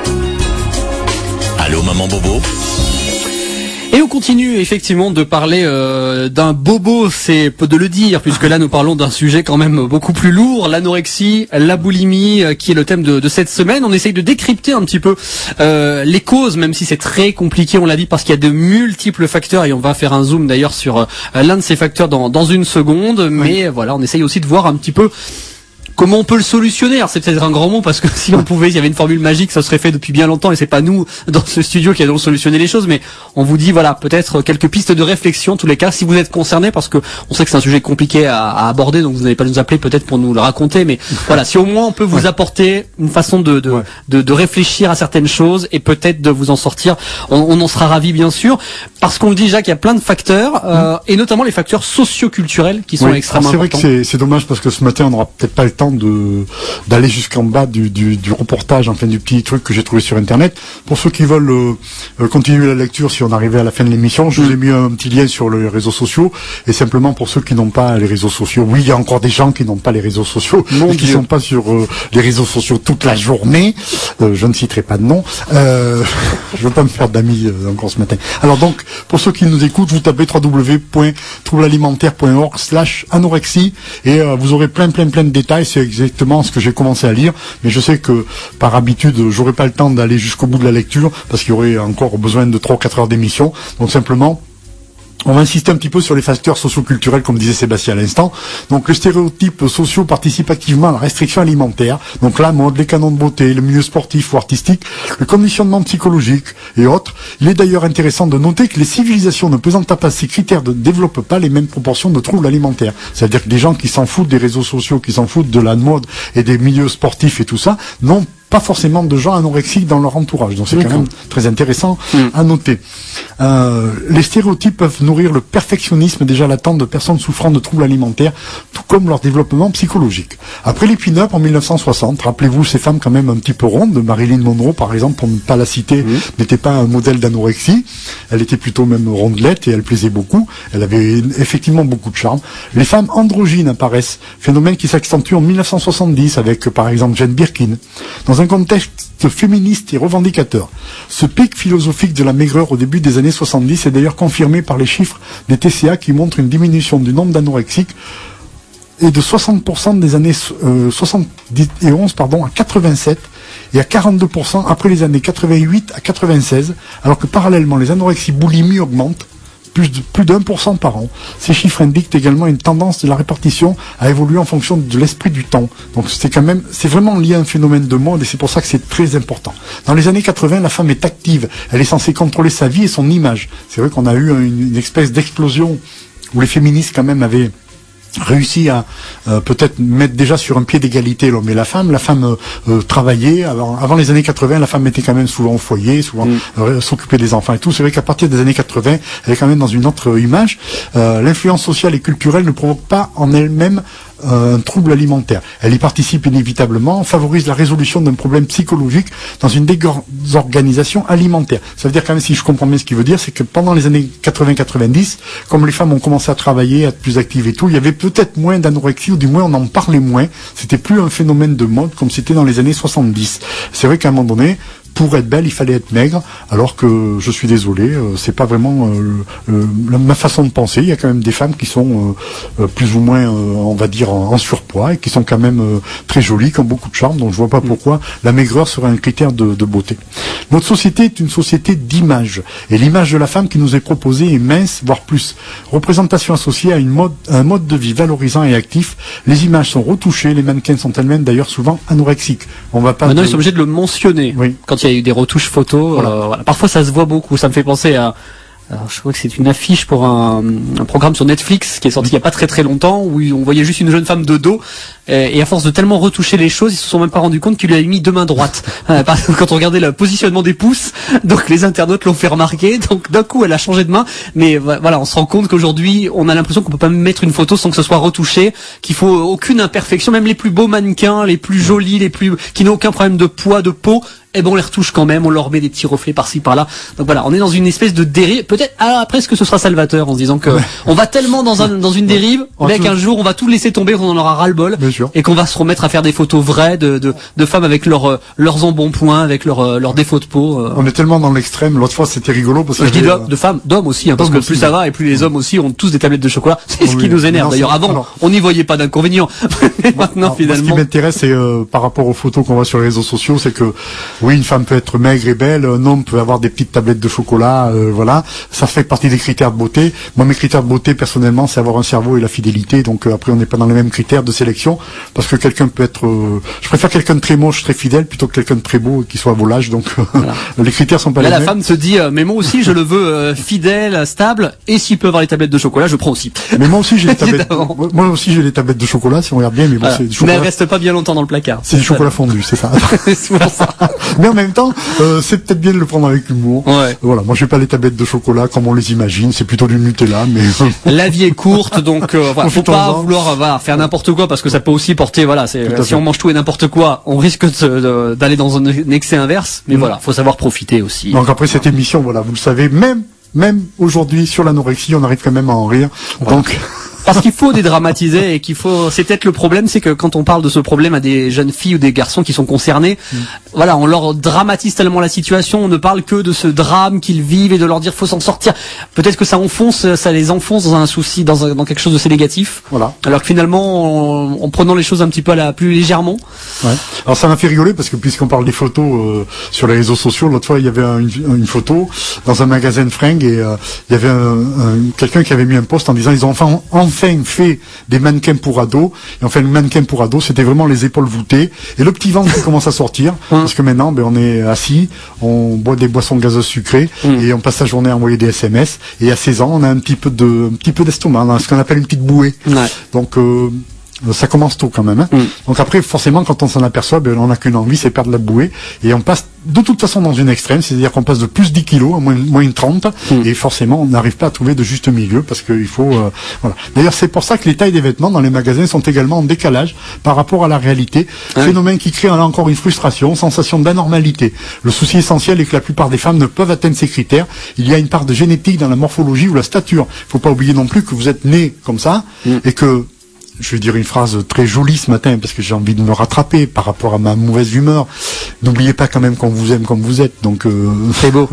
Allô, maman Bobo?
Et on continue effectivement de parler euh, d'un bobo, c'est peu de le dire, puisque là nous parlons d'un sujet quand même beaucoup plus lourd, l'anorexie, la boulimie, euh, qui est le thème de, de cette semaine. On essaye de décrypter un petit peu euh, les causes, même si c'est très compliqué, on l'a dit, parce qu'il y a de multiples facteurs, et on va faire un zoom d'ailleurs sur euh, l'un de ces facteurs dans, dans une seconde. Mais oui. Voilà, on essaye aussi de voir un petit peu comment on peut le solutionner. Alors c'est peut-être un grand mot, parce que si on pouvait, il y avait une formule magique, ça serait fait depuis bien longtemps, et c'est pas nous dans ce studio qui allons solutionner les choses, mais on vous dit voilà, peut-être quelques pistes de réflexion en tous les cas, si vous êtes concernés, parce que on sait que c'est un sujet compliqué à, à aborder, donc vous n'allez pas nous appeler peut-être pour nous le raconter, mais voilà, si au moins on peut vous ouais. apporter une façon de de, ouais. de de réfléchir à certaines choses et peut-être de vous en sortir, on, on en sera ravis bien sûr, parce qu'on le dit Jacques, il y a plein de facteurs, euh, mmh. et notamment les facteurs socio-culturels qui sont
oui.
extrêmement
Alors, c'est
importants.
C'est vrai que c'est, c'est dommage, parce que ce matin on n'aura peut-être pas le temps de d'aller jusqu'en bas du, du, du reportage, enfin du petit truc que j'ai trouvé sur internet. Pour ceux qui veulent euh, continuer la lecture, si on arrivait à la fin de l'émission, je vous ai mis un petit lien sur les réseaux sociaux. Et simplement pour ceux qui n'ont pas les réseaux sociaux, oui, il y a encore des gens qui n'ont pas les réseaux sociaux, et qui sont pas sur euh, les réseaux sociaux toute la journée. Euh, je ne citerai pas de nom. Euh, je veux pas me faire d'amis euh, encore ce matin. Alors donc, pour ceux qui nous écoutent, vous tapez w w w point trouble alimentaire point org slash anorexie et euh, vous aurez plein plein plein de détails. C'est exactement ce que j'ai commencé à lire, mais je sais que par habitude j'aurais pas le temps d'aller jusqu'au bout de la lecture, parce qu'il y aurait encore besoin de trois ou quatre heures d'émission. Donc simplement on va insister un petit peu sur les facteurs socio-culturels, comme disait Sébastien à l'instant. Donc, les stéréotypes sociaux participent activement à la restriction alimentaire. Donc, la mode, les canons de beauté, le milieu sportif ou artistique, le conditionnement psychologique et autres. Il est d'ailleurs intéressant de noter que les civilisations ne présentant pas ces critères ne développent pas les mêmes proportions de troubles alimentaires. C'est-à-dire que des gens qui s'en foutent des réseaux sociaux, qui s'en foutent de la mode et des milieux sportifs et tout ça, n'ont pas forcément de gens anorexiques dans leur entourage. Donc c'est quand même très intéressant mmh. à noter. Euh, les stéréotypes peuvent nourrir le perfectionnisme déjà latent de personnes souffrant de troubles alimentaires, tout comme leur développement psychologique. Après les pin-up en mille neuf cent soixante, rappelez-vous ces femmes quand même un petit peu rondes, Marilyn Monroe par exemple, pour ne pas la citer, mmh. n'était pas un modèle d'anorexie. Elle était plutôt même rondelette et elle plaisait beaucoup. Elle avait effectivement beaucoup de charme. Les femmes androgynes apparaissent, phénomène qui s'accentue en mille neuf cent soixante-dix avec par exemple Jane Birkin. Dans un contexte féministe et revendicateur. Ce pic philosophique de la maigreur au début des années soixante-dix est d'ailleurs confirmé par les chiffres des T C A qui montrent une diminution du nombre d'anorexiques et de soixante pour cent des années euh, soixante-onze pardon, à quatre-vingt-sept et à quarante-deux pour cent après les années quatre-vingt-huit à quatre-vingt-seize, alors que parallèlement les anorexies boulimies augmentent plus de plus d'un pour cent par an. Ces chiffres indiquent également une tendance de la répartition à évoluer en fonction de l'esprit du temps. Donc c'est quand même, c'est vraiment lié à un phénomène de mode et c'est pour ça que c'est très important. Dans les années quatre-vingts, la femme est active. Elle est censée contrôler sa vie et son image. C'est vrai qu'on a eu une, une espèce d'explosion où les féministes quand même avaient réussi à euh, peut-être mettre déjà sur un pied d'égalité l'homme et la femme. La femme euh, euh, travaillait. Avant, avant les années quatre-vingts, la femme était quand même souvent au foyer, souvent mm. euh, s'occuper des enfants et tout. C'est vrai qu'à partir des années quatre-vingts, elle est quand même dans une autre image. Euh, l'influence sociale et culturelle ne provoque pas en elle-même euh, un trouble alimentaire. Elle y participe inévitablement, favorise la résolution d'un problème psychologique dans une désorganisation alimentaire. Ça veut dire quand même, si je comprends bien ce qu'il veut dire, c'est que pendant les années quatre-vingts quatre-vingt-dix, comme les femmes ont commencé à travailler, à être plus actives et tout, il y avait peut-être moins d'anorexie, ou du moins on en parlait moins. C'était plus un phénomène de mode comme c'était dans les années soixante-dix. C'est vrai qu'à un moment donné, pour être belle, il fallait être maigre, alors que je suis désolé, euh, c'est pas vraiment euh, euh, ma façon de penser. Il y a quand même des femmes qui sont euh, plus ou moins, euh, on va dire, en, en surpoids et qui sont quand même euh, très jolies, qui ont beaucoup de charme. Donc je vois pas pourquoi la maigreur serait un critère de, de beauté. Notre société est une société d'image, et l'image de la femme qui nous est proposée est mince, voire plus. Représentation associée à une mode, un mode de vie valorisant et actif. Les images sont retouchées, les mannequins sont elles-mêmes d'ailleurs souvent anorexiques. On va pas.
Maintenant
de...
ils sont obligés de le mentionner. Oui. Quand il y a eu des retouches photos, voilà. Euh, voilà. Parfois ça se voit beaucoup, ça me fait penser à, alors, je crois que c'est une affiche pour un, un programme sur Netflix qui est sorti il y a pas très très longtemps, où on voyait juste une jeune femme de dos, et, et à force de tellement retoucher les choses, ils se sont même pas rendus compte qu'il lui avait mis deux mains droites. euh, parce que quand on regardait le positionnement des pouces, donc les internautes l'ont fait remarquer, donc d'un coup elle a changé de main, mais voilà, on se rend compte qu'aujourd'hui on a l'impression qu'on peut pas mettre une photo sans que ce soit retouché, qu'il faut aucune imperfection, même les plus beaux mannequins, les plus jolis, les plus, qui n'ont aucun problème de poids, de peau, eh ben on les retouche quand même, on leur met des petits reflets par-ci par-là. Donc voilà, on est dans une espèce de dérive. Peut-être peut-être, ah, après, est-ce que ce sera salvateur en se disant que ouais. on va tellement dans un, dans une dérive, ouais. mais qu'un jour on va tout laisser tomber, qu'on en aura ras le bol, et qu'on va se remettre à faire des photos vraies de, de, de femmes avec leurs, leurs embonpoints, avec leurs, leurs défauts de peau. Euh.
On est tellement dans l'extrême. L'autre fois, c'était rigolo parce que
je dis de, de femmes, d'hommes aussi, hein, parce que aussi, plus ça va et plus les hommes aussi ont tous des tablettes de chocolat. C'est oui, ce qui nous énerve. Non, d'ailleurs, avant, alors, on n'y voyait pas d'inconvénient. Mais maintenant, alors, finalement.
Moi, ce qui m'intéresse, c'est euh, par rapport aux photos qu'on voit sur les réseaux sociaux, c'est que oui, une femme peut être maigre et belle, un homme peut avoir des petites tablettes de chocolat, euh, voilà. Ça fait partie des critères de beauté. Moi, mes critères de beauté, personnellement, c'est avoir un cerveau et la fidélité. Donc euh, après, on n'est pas dans les mêmes critères de sélection, parce que quelqu'un peut être. Euh, je préfère quelqu'un de très moche, très fidèle, plutôt que quelqu'un de très beau qui soit à vos âges. Donc voilà. Les critères sont pas
Là,
les
la
mêmes.
La femme se dit, euh, mais moi aussi, je le veux euh, fidèle, stable, et s'il peut avoir les tablettes de chocolat, je prends aussi.
Mais moi aussi, j'ai les tablettes. moi aussi, j'ai les tablettes de chocolat, si on regarde bien, mais bon,
voilà.
c'est du chocolat.
Mais elles restent pas bien longtemps dans le placard.
C'est du chocolat fondu, c'est ça.
C'est pour ça.
Mais en même temps, euh, c'est peut-être bien de le prendre avec humour.
Ouais.
Voilà, moi j'ai pas les tablettes de chocolat comme on les imagine, c'est plutôt du Nutella, mais
la vie est courte, donc euh, voilà, faut pas vouloir voilà, faire n'importe quoi parce que ça peut aussi porter voilà, c'est si fait. on mange tout et n'importe quoi, on risque de, de, d'aller dans un excès inverse, mais mmh. voilà, faut savoir profiter aussi.
Donc après cette émission, voilà, vous le savez, même même aujourd'hui sur l'anorexie, on arrive quand même à en rire. Voilà. Donc
parce qu'il faut dédramatiser et qu'il faut. C'est peut-être le problème, c'est que quand on parle de ce problème à des jeunes filles ou des garçons qui sont concernés, mmh. voilà, on leur dramatise tellement la situation, on ne parle que de ce drame qu'ils vivent et de leur dire faut s'en sortir. Peut-être que ça enfonce, ça les enfonce dans un souci, dans, un, dans quelque chose de assez négatif.
Voilà.
Alors que finalement, en, en prenant les choses un petit peu à la plus légèrement.
Ouais. Alors ça m'a fait rigoler parce que puisqu'on parle des photos euh, sur les réseaux sociaux, l'autre fois il y avait un, une, une photo dans un magasin de fringues et euh, il y avait un, un, quelqu'un qui avait mis un post en disant ils ont enfin enfin fait des mannequins pour ados et enfin le mannequin pour ados c'était vraiment les épaules voûtées et le petit ventre qui commence à sortir parce que maintenant ben, on est assis, on boit des boissons gazeuses sucrées mmh. et on passe la journée à envoyer des S M S et à seize ans on a un petit peu de un petit peu d'estomac, on a ce qu'on appelle une petite bouée.
Ouais.
Donc euh, ça commence tôt quand même. Hein. Mm. Donc après, forcément, quand on s'en aperçoit, ben, on n'a qu'une envie, c'est perdre la bouée. Et on passe de toute façon dans une extrême, c'est-à-dire qu'on passe de plus dix kilos à moins, moins trente. Mm. Et forcément, on n'arrive pas à trouver de juste milieu parce qu'il faut... Euh, voilà. D'ailleurs, c'est pour ça que les tailles des vêtements dans les magasins sont également en décalage par rapport à la réalité. Ouais. Phénomène qui crée là encore une frustration, sensation d'anormalité. Le souci essentiel est que la plupart des femmes ne peuvent atteindre ces critères. Il y a une part de génétique dans la morphologie ou la stature. Il ne faut pas oublier non plus que vous êtes né comme ça mm. et que... Je vais dire une phrase très jolie ce matin parce que j'ai envie de me rattraper par rapport à ma mauvaise humeur. N'oubliez pas quand même qu'on vous aime comme vous êtes. Donc euh...
c'est beau.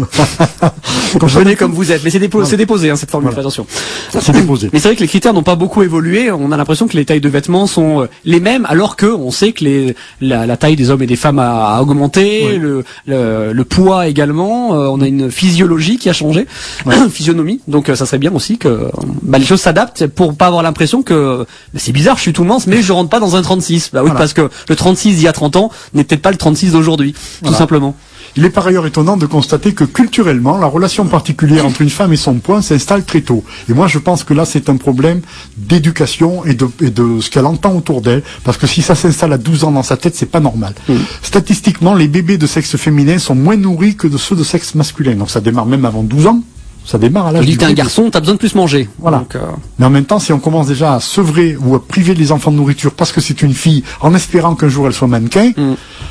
Venez comme vous êtes. Mais c'est déposé, c'est déposé hein, cette formule. Voilà. Attention.
C'est déposé.
Mais c'est vrai que les critères n'ont pas beaucoup évolué. On a l'impression que les tailles de vêtements sont euh, les mêmes, alors que on sait que les, la, la taille des hommes et des femmes a, a augmenté, oui. le, le, le poids également. Euh, on a une physiologie qui a changé, ouais. physionomie. Donc euh, ça serait bien aussi que bah, les choses s'adaptent pour pas avoir l'impression que bah, c'est bizarre, je suis tout mince, mais je rentre pas dans un trente-six. Bah oui, voilà. Parce que le trente-six d'il y a trente ans n'est peut-être pas le trente-six d'aujourd'hui, voilà. Tout simplement.
Il est par ailleurs étonnant de constater que culturellement, la relation particulière entre une femme et son poids s'installe très tôt. Et moi, je pense que là, c'est un problème d'éducation et de, et de ce qu'elle entend autour d'elle. Parce que si ça s'installe à douze ans dans sa tête, c'est pas normal. Mmh. Statistiquement, les bébés de sexe féminin sont moins nourris que de ceux de sexe masculin. Donc ça démarre même avant douze ans. Ça démarre à l'âge
du
du
t'es un garçon, t'as besoin de plus manger.
Voilà.
Donc, euh...
Mais en même temps, si on commence déjà à sevrer ou à priver les enfants de nourriture parce que c'est une fille, en espérant qu'un jour elle soit mannequin, mm.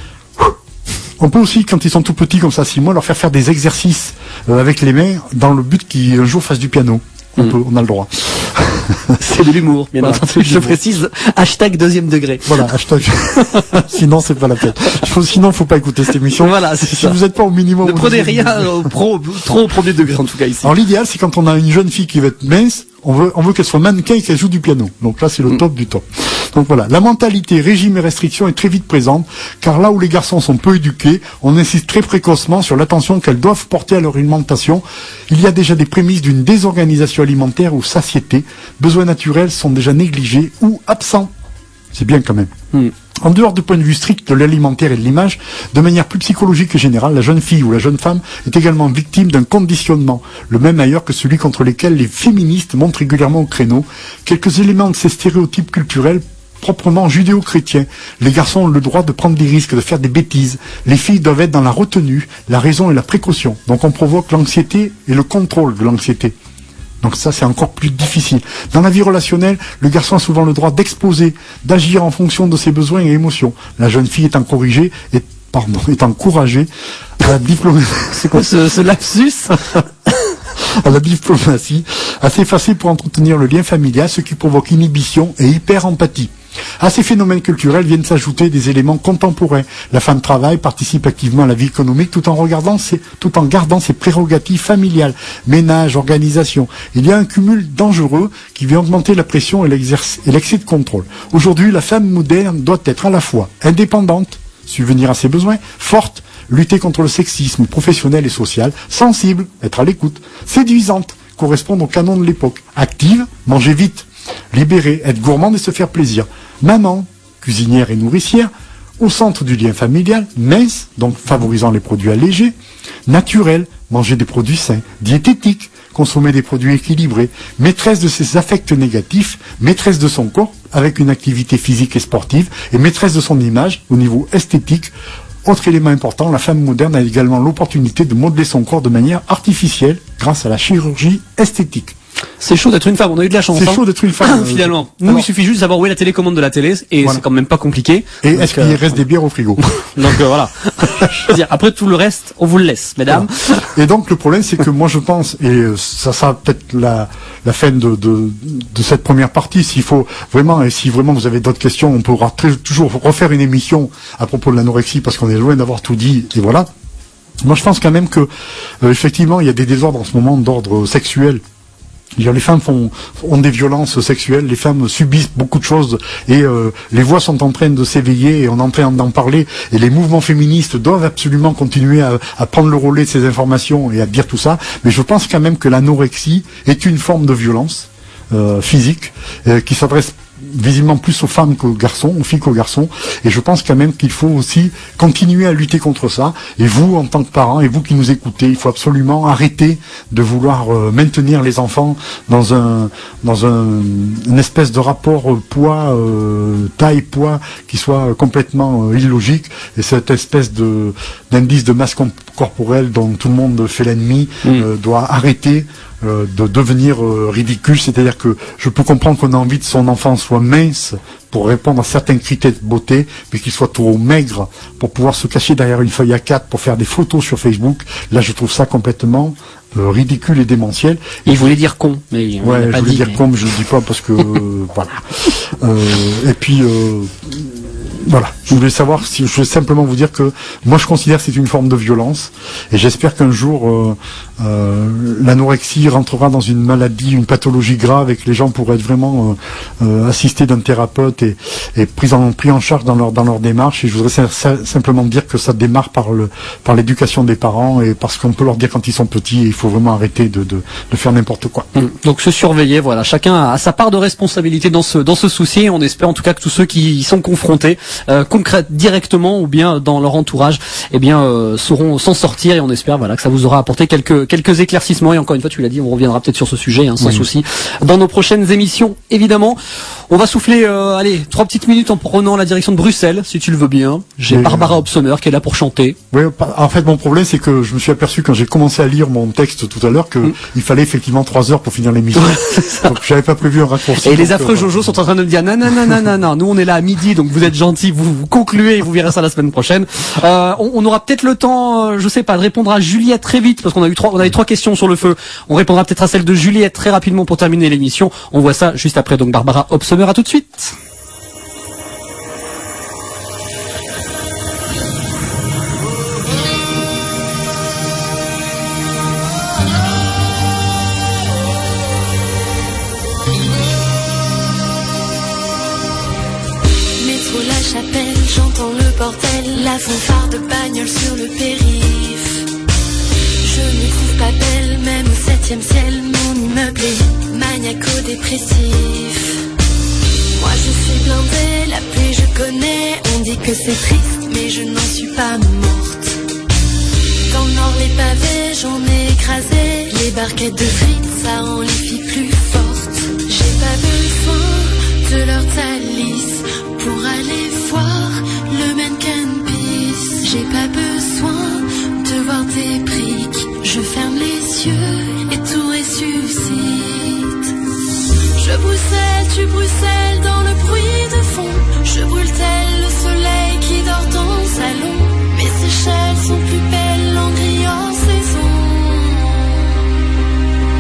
on peut aussi, quand ils sont tout petits, comme ça, six mois, leur faire faire des exercices euh, avec les mains dans le but qu'ils un jour fassent du piano. On mm. peut, on a le droit.
C'est de l'humour, bien voilà, entendu. Je précise, hashtag deuxième degré.
Voilà, hashtag. Sinon, c'est pas la peine. Faut, sinon, faut pas écouter cette émission.
Voilà, c'est
si
ça.
vous n'êtes pas au minimum.
Ne prenez rien au pro, trop au premier degré, en tout cas, ici.
Alors, l'idéal, c'est quand on a une jeune fille qui va être mince, on veut, on veut qu'elle soit mannequin et qu'elle joue du piano. Donc là, c'est le mm. top du top. Donc voilà. La mentalité, régime et restriction est très vite présente, car là où les garçons sont peu éduqués, on insiste très précocement sur l'attention qu'elles doivent porter à leur alimentation. Il y a déjà des prémices d'une désorganisation alimentaire ou satiété. Besoins naturels sont déjà négligés ou absents. C'est bien quand même. Mm. En dehors du point de vue strict de l'alimentaire et de l'image, de manière plus psychologique et générale, la jeune fille ou la jeune femme est également victime d'un conditionnement, le même ailleurs que celui contre lequel les féministes montent régulièrement au créneau. Quelques éléments de ces stéréotypes culturels proprement judéo-chrétiens. Les garçons ont le droit de prendre des risques, de faire des bêtises. Les filles doivent être dans la retenue, la raison et la précaution. Donc on provoque l'anxiété et le contrôle de l'anxiété. Donc ça, c'est encore plus difficile. Dans la vie relationnelle, le garçon a souvent le droit d'exposer, d'agir en fonction de ses besoins et émotions. La jeune fille est encouragée, est, pardon, est encouragée à diplômer.
C'est quoi ce, ce lapsus?
à la diplomatie, à s'effacer pour entretenir le lien familial, ce qui provoque inhibition et hyper-empathie. À ces phénomènes culturels viennent s'ajouter des éléments contemporains. La femme travaille, participe activement à la vie économique tout en regardant ses, tout en gardant ses prérogatives familiales, ménage, organisation. Il y a un cumul dangereux qui vient augmenter la pression et l'excès de contrôle. Aujourd'hui, la femme moderne doit être à la fois indépendante, subvenir à ses besoins, forte, lutter contre le sexisme professionnel et social, sensible, être à l'écoute, séduisante, correspondre au canon de l'époque, active, manger vite, libérée, être gourmande et se faire plaisir. Maman, cuisinière et nourricière, au centre du lien familial, mince, donc favorisant les produits allégés, naturel, manger des produits sains, diététique, consommer des produits équilibrés, maîtresse de ses affects négatifs, maîtresse de son corps avec une activité physique et sportive, et maîtresse de son image au niveau esthétique. Autre élément important, la femme moderne a également l'opportunité de modeler son corps de manière artificielle grâce à la chirurgie esthétique.
C'est chaud d'être une femme, on a eu de la chance.
C'est
hein.
chaud d'être une femme.
Finalement. Nous,
Alors,
il suffit juste de savoir où est la télécommande de la télé, et
voilà.
c'est quand même pas compliqué.
Et
Donc,
est-ce qu'il
euh,
reste des bières au frigo?
Donc euh, voilà. Je veux dire, après tout le reste, on vous le laisse, mesdames.
Voilà. Et donc le problème, c'est que moi je pense, et ça sera peut-être la, la fin de, de, de cette première partie, s'il faut vraiment, et si vraiment vous avez d'autres questions, on pourra très, toujours refaire une émission à propos de l'anorexie, parce qu'on est loin d'avoir tout dit, et voilà. Moi je pense quand même que, euh, effectivement, il y a des désordres en ce moment d'ordre sexuel. Les femmes font, ont des violences sexuelles, les femmes subissent beaucoup de choses et euh, les voix sont en train de s'éveiller et on est en train d'en parler et les mouvements féministes doivent absolument continuer à, à prendre le relais de ces informations et à dire tout ça. Mais je pense quand même que l'anorexie est une forme de violence euh, physique euh, qui s'adresse visiblement plus aux femmes qu'aux garçons, aux filles qu'aux garçons, et je pense quand même qu'il faut aussi continuer à lutter contre ça, et vous, en tant que parents, et vous qui nous écoutez, il faut absolument arrêter de vouloir euh, maintenir les enfants dans un dans un une espèce de rapport euh, poids, euh, taille-poids qui soit complètement euh, illogique, et cette espèce de d'indice de masse corporelle dont tout le monde fait l'ennemi mmh. euh, doit arrêter Euh, de devenir euh, ridicule, c'est-à-dire que je peux comprendre qu'on a envie que son enfant soit mince pour répondre à certains critères de beauté, mais qu'il soit trop maigre pour pouvoir se cacher derrière une feuille A quatre pour faire des photos sur Facebook. Là, je trouve ça complètement euh, ridicule et démentiel.
Et il voulait dire con, mais on
ouais,
pas
je voulais
dit,
dire
mais...
con, mais je ne le dis pas parce que euh, voilà. Euh, et puis. Euh, Voilà, je voulais savoir si je voulais simplement vous dire que moi je considère que c'est une forme de violence et j'espère qu'un jour euh, euh, l'anorexie rentrera dans une maladie, une pathologie grave et que les gens pourraient être vraiment euh, euh, assistés d'un thérapeute et, et pris en pris en charge dans leur dans leur démarche. Et je voudrais simplement dire que ça démarre par le par l'éducation des parents et parce qu'on peut leur dire quand ils sont petits, il faut vraiment arrêter de de, de faire n'importe quoi.
Donc se surveiller, voilà, chacun a sa part de responsabilité dans ce dans ce souci. Et on espère en tout cas que tous ceux qui y sont confrontés Euh, concrète directement ou bien dans leur entourage, eh bien euh, sauront s'en sortir et on espère voilà que ça vous aura apporté quelques quelques éclaircissements et encore une fois tu l'as dit, on reviendra peut-être sur ce sujet hein, sans oui. souci dans nos prochaines émissions évidemment. On va souffler euh, allez trois petites minutes en prenant la direction de Bruxelles si tu le veux bien. J'ai oui, Barbara Hobsommer qui est là pour chanter.
Oui, en fait mon problème c'est que je me suis aperçu quand j'ai commencé à lire mon texte tout à l'heure que mm. il fallait effectivement trois heures pour finir l'émission. Donc j'avais pas prévu un raccourci.
Et les affreux Jojo sont en train de me dire non non non non non non, nous on est là à midi donc vous êtes gentils, vous vous concluez et vous verrez ça la semaine prochaine. Euh, on, on aura peut-être le temps, euh, je sais pas, de répondre à Juliette très vite parce qu'on a eu trois, on a eu trois questions sur le feu. On répondra peut-être à celle de Juliette très rapidement pour terminer l'émission. On voit ça juste après. Donc Barbara Hobsommer, à tout de suite.
J'entends le bordel, la fanfare de bagnole sur le périph'. Je ne trouve pas belle, même au septième ciel, mon immeuble est maniaco-dépressif. Moi je suis blindée, la pluie je connais, on dit que c'est triste, mais je n'en suis pas morte. Dans le nord les pavés, j'en ai écrasé, les barquettes de frites, ça en les fit plus fortes. J'ai pas besoin de leur thalys pour aller voir le mannequin pisse. J'ai pas besoin de voir des briques. Je ferme les yeux et tout ressuscite. Je bruxelle, tu bruxelles dans le bruit de fond. Je brûle tel le soleil qui dort dans le salon. Mes échelles sont plus belles en gris en saison.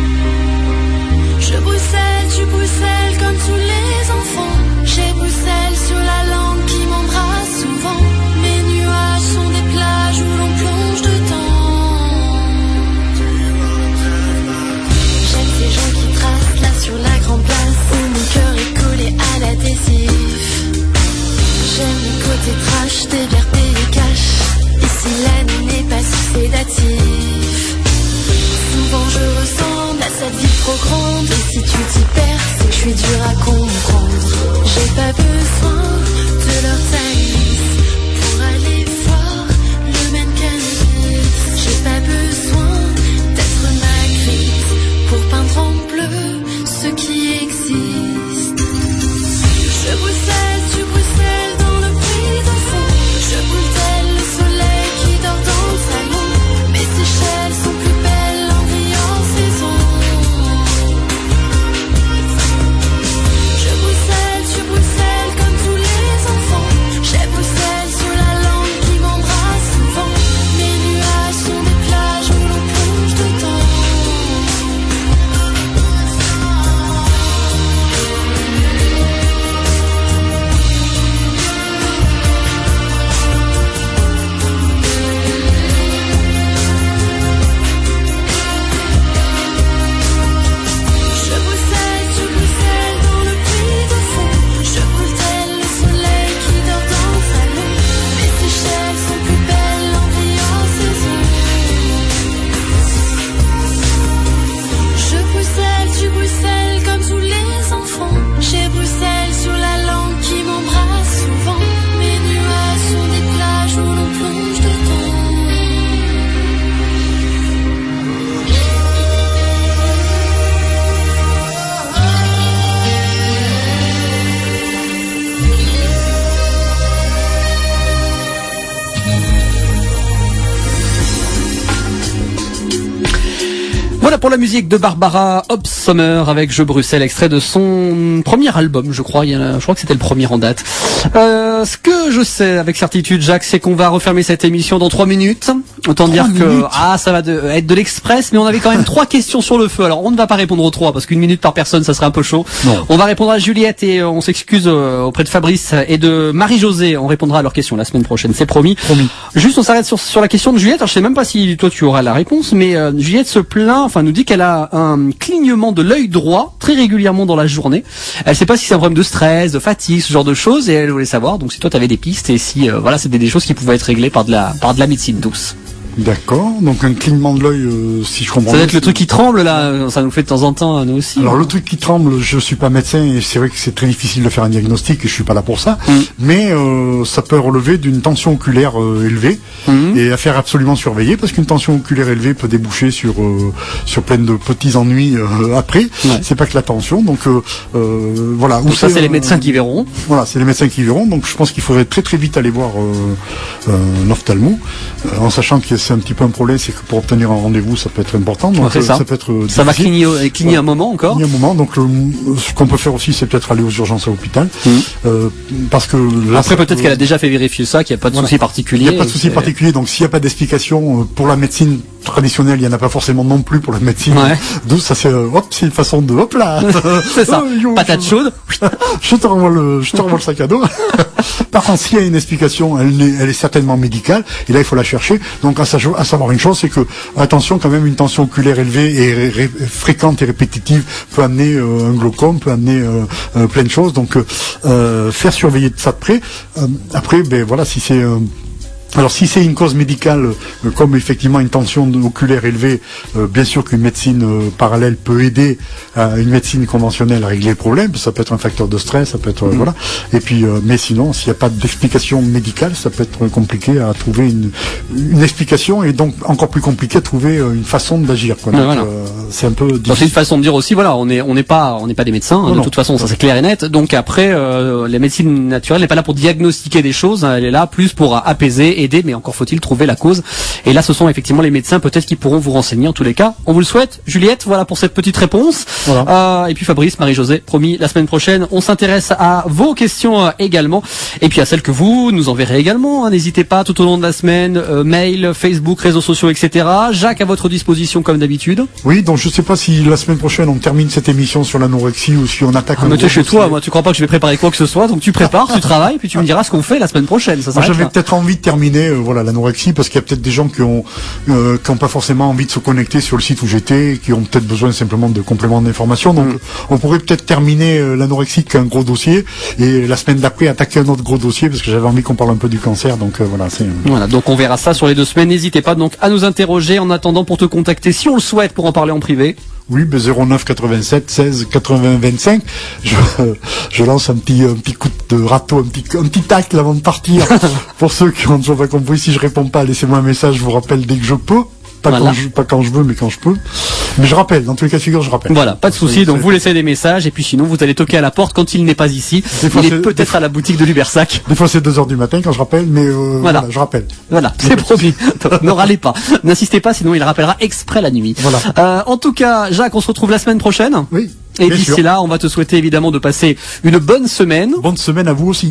Voilà pour la musique de Barbara Hobsommer avec Je Bruxelles, extrait de son premier album, je crois. Il y a, je crois que c'était le premier en date. Euh, ce que je sais avec certitude, Jacques, c'est qu'on va refermer cette émission dans trois minutes. Autant dire
minutes.
que ah, ça va de, être de l'express, mais on avait quand même trois questions sur le feu. Alors on ne va pas répondre aux trois parce qu'une minute par personne, ça serait un peu chaud.
Non.
On va répondre à Juliette et on s'excuse auprès de Fabrice et de Marie-Josée. On répondra à leurs questions la semaine prochaine, c'est promis.
Promis.
Juste, on s'arrête sur, sur la question de Juliette. Alors, je sais même pas si toi tu auras la réponse, mais euh, Juliette se plaint, enfin nous dit qu'elle a un clignement de l'œil droit très régulièrement dans la journée. Elle sait pas si c'est un problème de stress, de fatigue, ce genre de choses, et elle voulait savoir. Donc si toi tu avais des pistes et si euh, voilà, c'était des choses qui pouvaient être réglées par de la par de la médecine douce.
D'accord, donc un clignement de l'œil, euh, si je comprends
Ça doit
bien,
être le truc qui tremble là, ça nous fait de temps en temps nous aussi.
Alors
hein.
le truc qui tremble, je suis pas médecin et c'est vrai que c'est très difficile de faire un diagnostic et je suis pas là pour ça,
Mm.
mais euh, ça peut relever d'une tension oculaire euh, élevée
Mm.
et à faire absolument surveiller parce qu'une tension oculaire élevée peut déboucher sur euh, sur plein de petits ennuis euh, après.
Ouais.
C'est pas que la tension, donc euh, euh, voilà.
Donc ça c'est les
euh,
médecins qui verront.
Voilà, c'est les médecins qui verront. Donc je pense qu'il faudrait très très vite aller voir euh, euh, un ophtalmo, euh, en sachant que c'est un petit peu un problème. C'est que pour obtenir un rendez-vous, ça peut être important. Donc
Ouais, c'est
euh,
ça.
ça peut être euh,
Ça va
difficile.
cligner, au- cligner
Ouais.
un moment encore.
Il y a un moment, donc le- ce qu'on peut faire aussi, c'est peut-être aller aux urgences à l'hôpital,
Mhm.
euh, parce que là,
Après
ça
peut-être
peut-
qu'elle a déjà fait vérifier ça, qu'il n'y a pas de
Voilà.
souci particulier.
il n'y a pas de souci
et-
particulier. Donc s'il n'y a pas d'explication euh, pour la médecine traditionnelle, il n'y en a pas forcément non plus pour la médecine
Ouais.
douce. Ça c'est euh, hop, c'est une façon de hop là.
C'est ça.
Oh, yo,
Patate
je-
chaude.
Je te renvoie le, je te renvoie le sac à dos. Par contre, s'il y a une explication, elle est, elle est certainement médicale, et là il faut la chercher. Donc à, sa- à savoir une chose, c'est que attention quand même, une tension oculaire élevée et ré- ré- fréquente et répétitive peut amener euh, un glaucome, peut amener euh, euh, plein de choses. Donc euh, euh, faire surveiller de ça de près. Euh, après, ben voilà, si c'est euh, alors si c'est une cause médicale, euh, comme effectivement une tension oculaire élevée, euh, bien sûr qu'une médecine euh, parallèle peut aider à une médecine conventionnelle à régler le problème. Ça peut être un facteur de stress, ça peut être euh, voilà. Et puis, euh, mais sinon, s'il n'y a pas d'explication médicale, ça peut être compliqué à trouver une, une explication et donc encore plus compliqué à trouver euh, une façon d'agir. quoi.
Ouais,
Donc,
voilà.
euh, c'est un peu
Donc, c'est une
difficile.
façon de dire aussi, voilà, on est, on n'est pas, on n'est pas des médecins, hein,
Non,
de
non.
toute façon, ça c'est clair et net. Donc après, euh, la médecine naturelle n'est pas là pour diagnostiquer des choses, hein, elle est là plus pour apaiser, aider, mais encore faut-il trouver la cause. Et là, ce sont effectivement les médecins peut-être qui pourront vous renseigner en tous les cas. On vous le souhaite, Juliette. Voilà pour cette petite réponse.
Voilà.
Euh, et puis Fabrice, Marie-Josée, promis, la semaine prochaine, on s'intéresse à vos questions euh, également, et puis à celles que vous nous enverrez également. hein. N'hésitez pas tout au long de la semaine, euh, mail, Facebook, réseaux sociaux, et cetera. Jacques à votre disposition comme d'habitude.
Oui, donc je sais pas si la semaine prochaine on termine cette émission sur l'anorexie ou si on attaque
Ah,
un
mais tu es
gros
chez toi,
dossier.
moi tu crois pas que je vais préparer quoi que ce soit, donc tu prépares, tu travailles, puis tu me diras ce qu'on fait la semaine prochaine. Ça
Moi,
s'arrête
j'avais
là.
peut-être envie de terminer euh, voilà l'anorexie parce qu'il y a peut-être des gens qui ont euh, qui ont pas forcément envie de se connecter sur le site où j'étais, qui ont peut-être besoin simplement de compléments d'information. Donc
Mm.
on pourrait peut-être terminer euh, l'anorexie qui est un gros dossier et la semaine d'après attaquer un autre gros dossier parce que j'avais envie qu'on parle un peu du cancer. Donc euh, voilà, c'est
Voilà, donc on verra ça sur les deux semaines. N'hésitez pas donc à nous interroger en attendant pour te contacter si on le souhaite pour en parler en privé.
oui, ben zéro neuf quatre-vingt-sept seize quatre-vingts vingt-cinq. Je, je lance un petit un petit coup de râteau, un petit un petit tacle avant de partir. Pour ceux qui ont toujours pas compris, si je réponds pas, laissez-moi un message. Je vous rappelle dès que je peux. Pas,
Voilà.
quand je, pas quand je veux, mais quand je peux. Mais je rappelle, dans tous les cas de figure, je rappelle.
Voilà, pas de souci.
C'est-
Donc
c'est-
vous laissez des messages et puis sinon vous allez toquer à la porte quand il n'est pas ici.
Des fois,
Il est
c'est-
peut-être à la boutique de Lubersac.
Des fois, c'est deux heures du matin quand je rappelle, mais euh,
Voilà.
voilà. je rappelle.
Voilà, c'est promis. Donc, ne râlez pas. N'insistez pas, sinon il rappellera exprès la nuit.
Voilà.
Euh, en tout cas, Jacques, on se retrouve la semaine prochaine.
Oui.
Et
bien
d'ici
sûr.
là, on va te souhaiter évidemment de passer une bonne semaine.
Bonne semaine à vous aussi.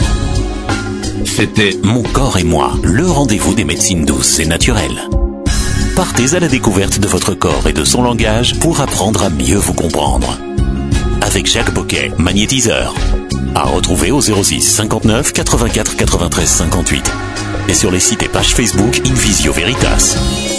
C'était Mon corps et moi, le rendez-vous des médecines douces et naturelles. Partez à la découverte de votre corps et de son langage pour apprendre à mieux vous comprendre. Avec Jacques Boquet, magnétiseur. À retrouver au zéro six cinquante-neuf quatre-vingt-quatre quatre-vingt-treize cinquante-huit. Et sur les sites et pages Facebook Invisio Veritas.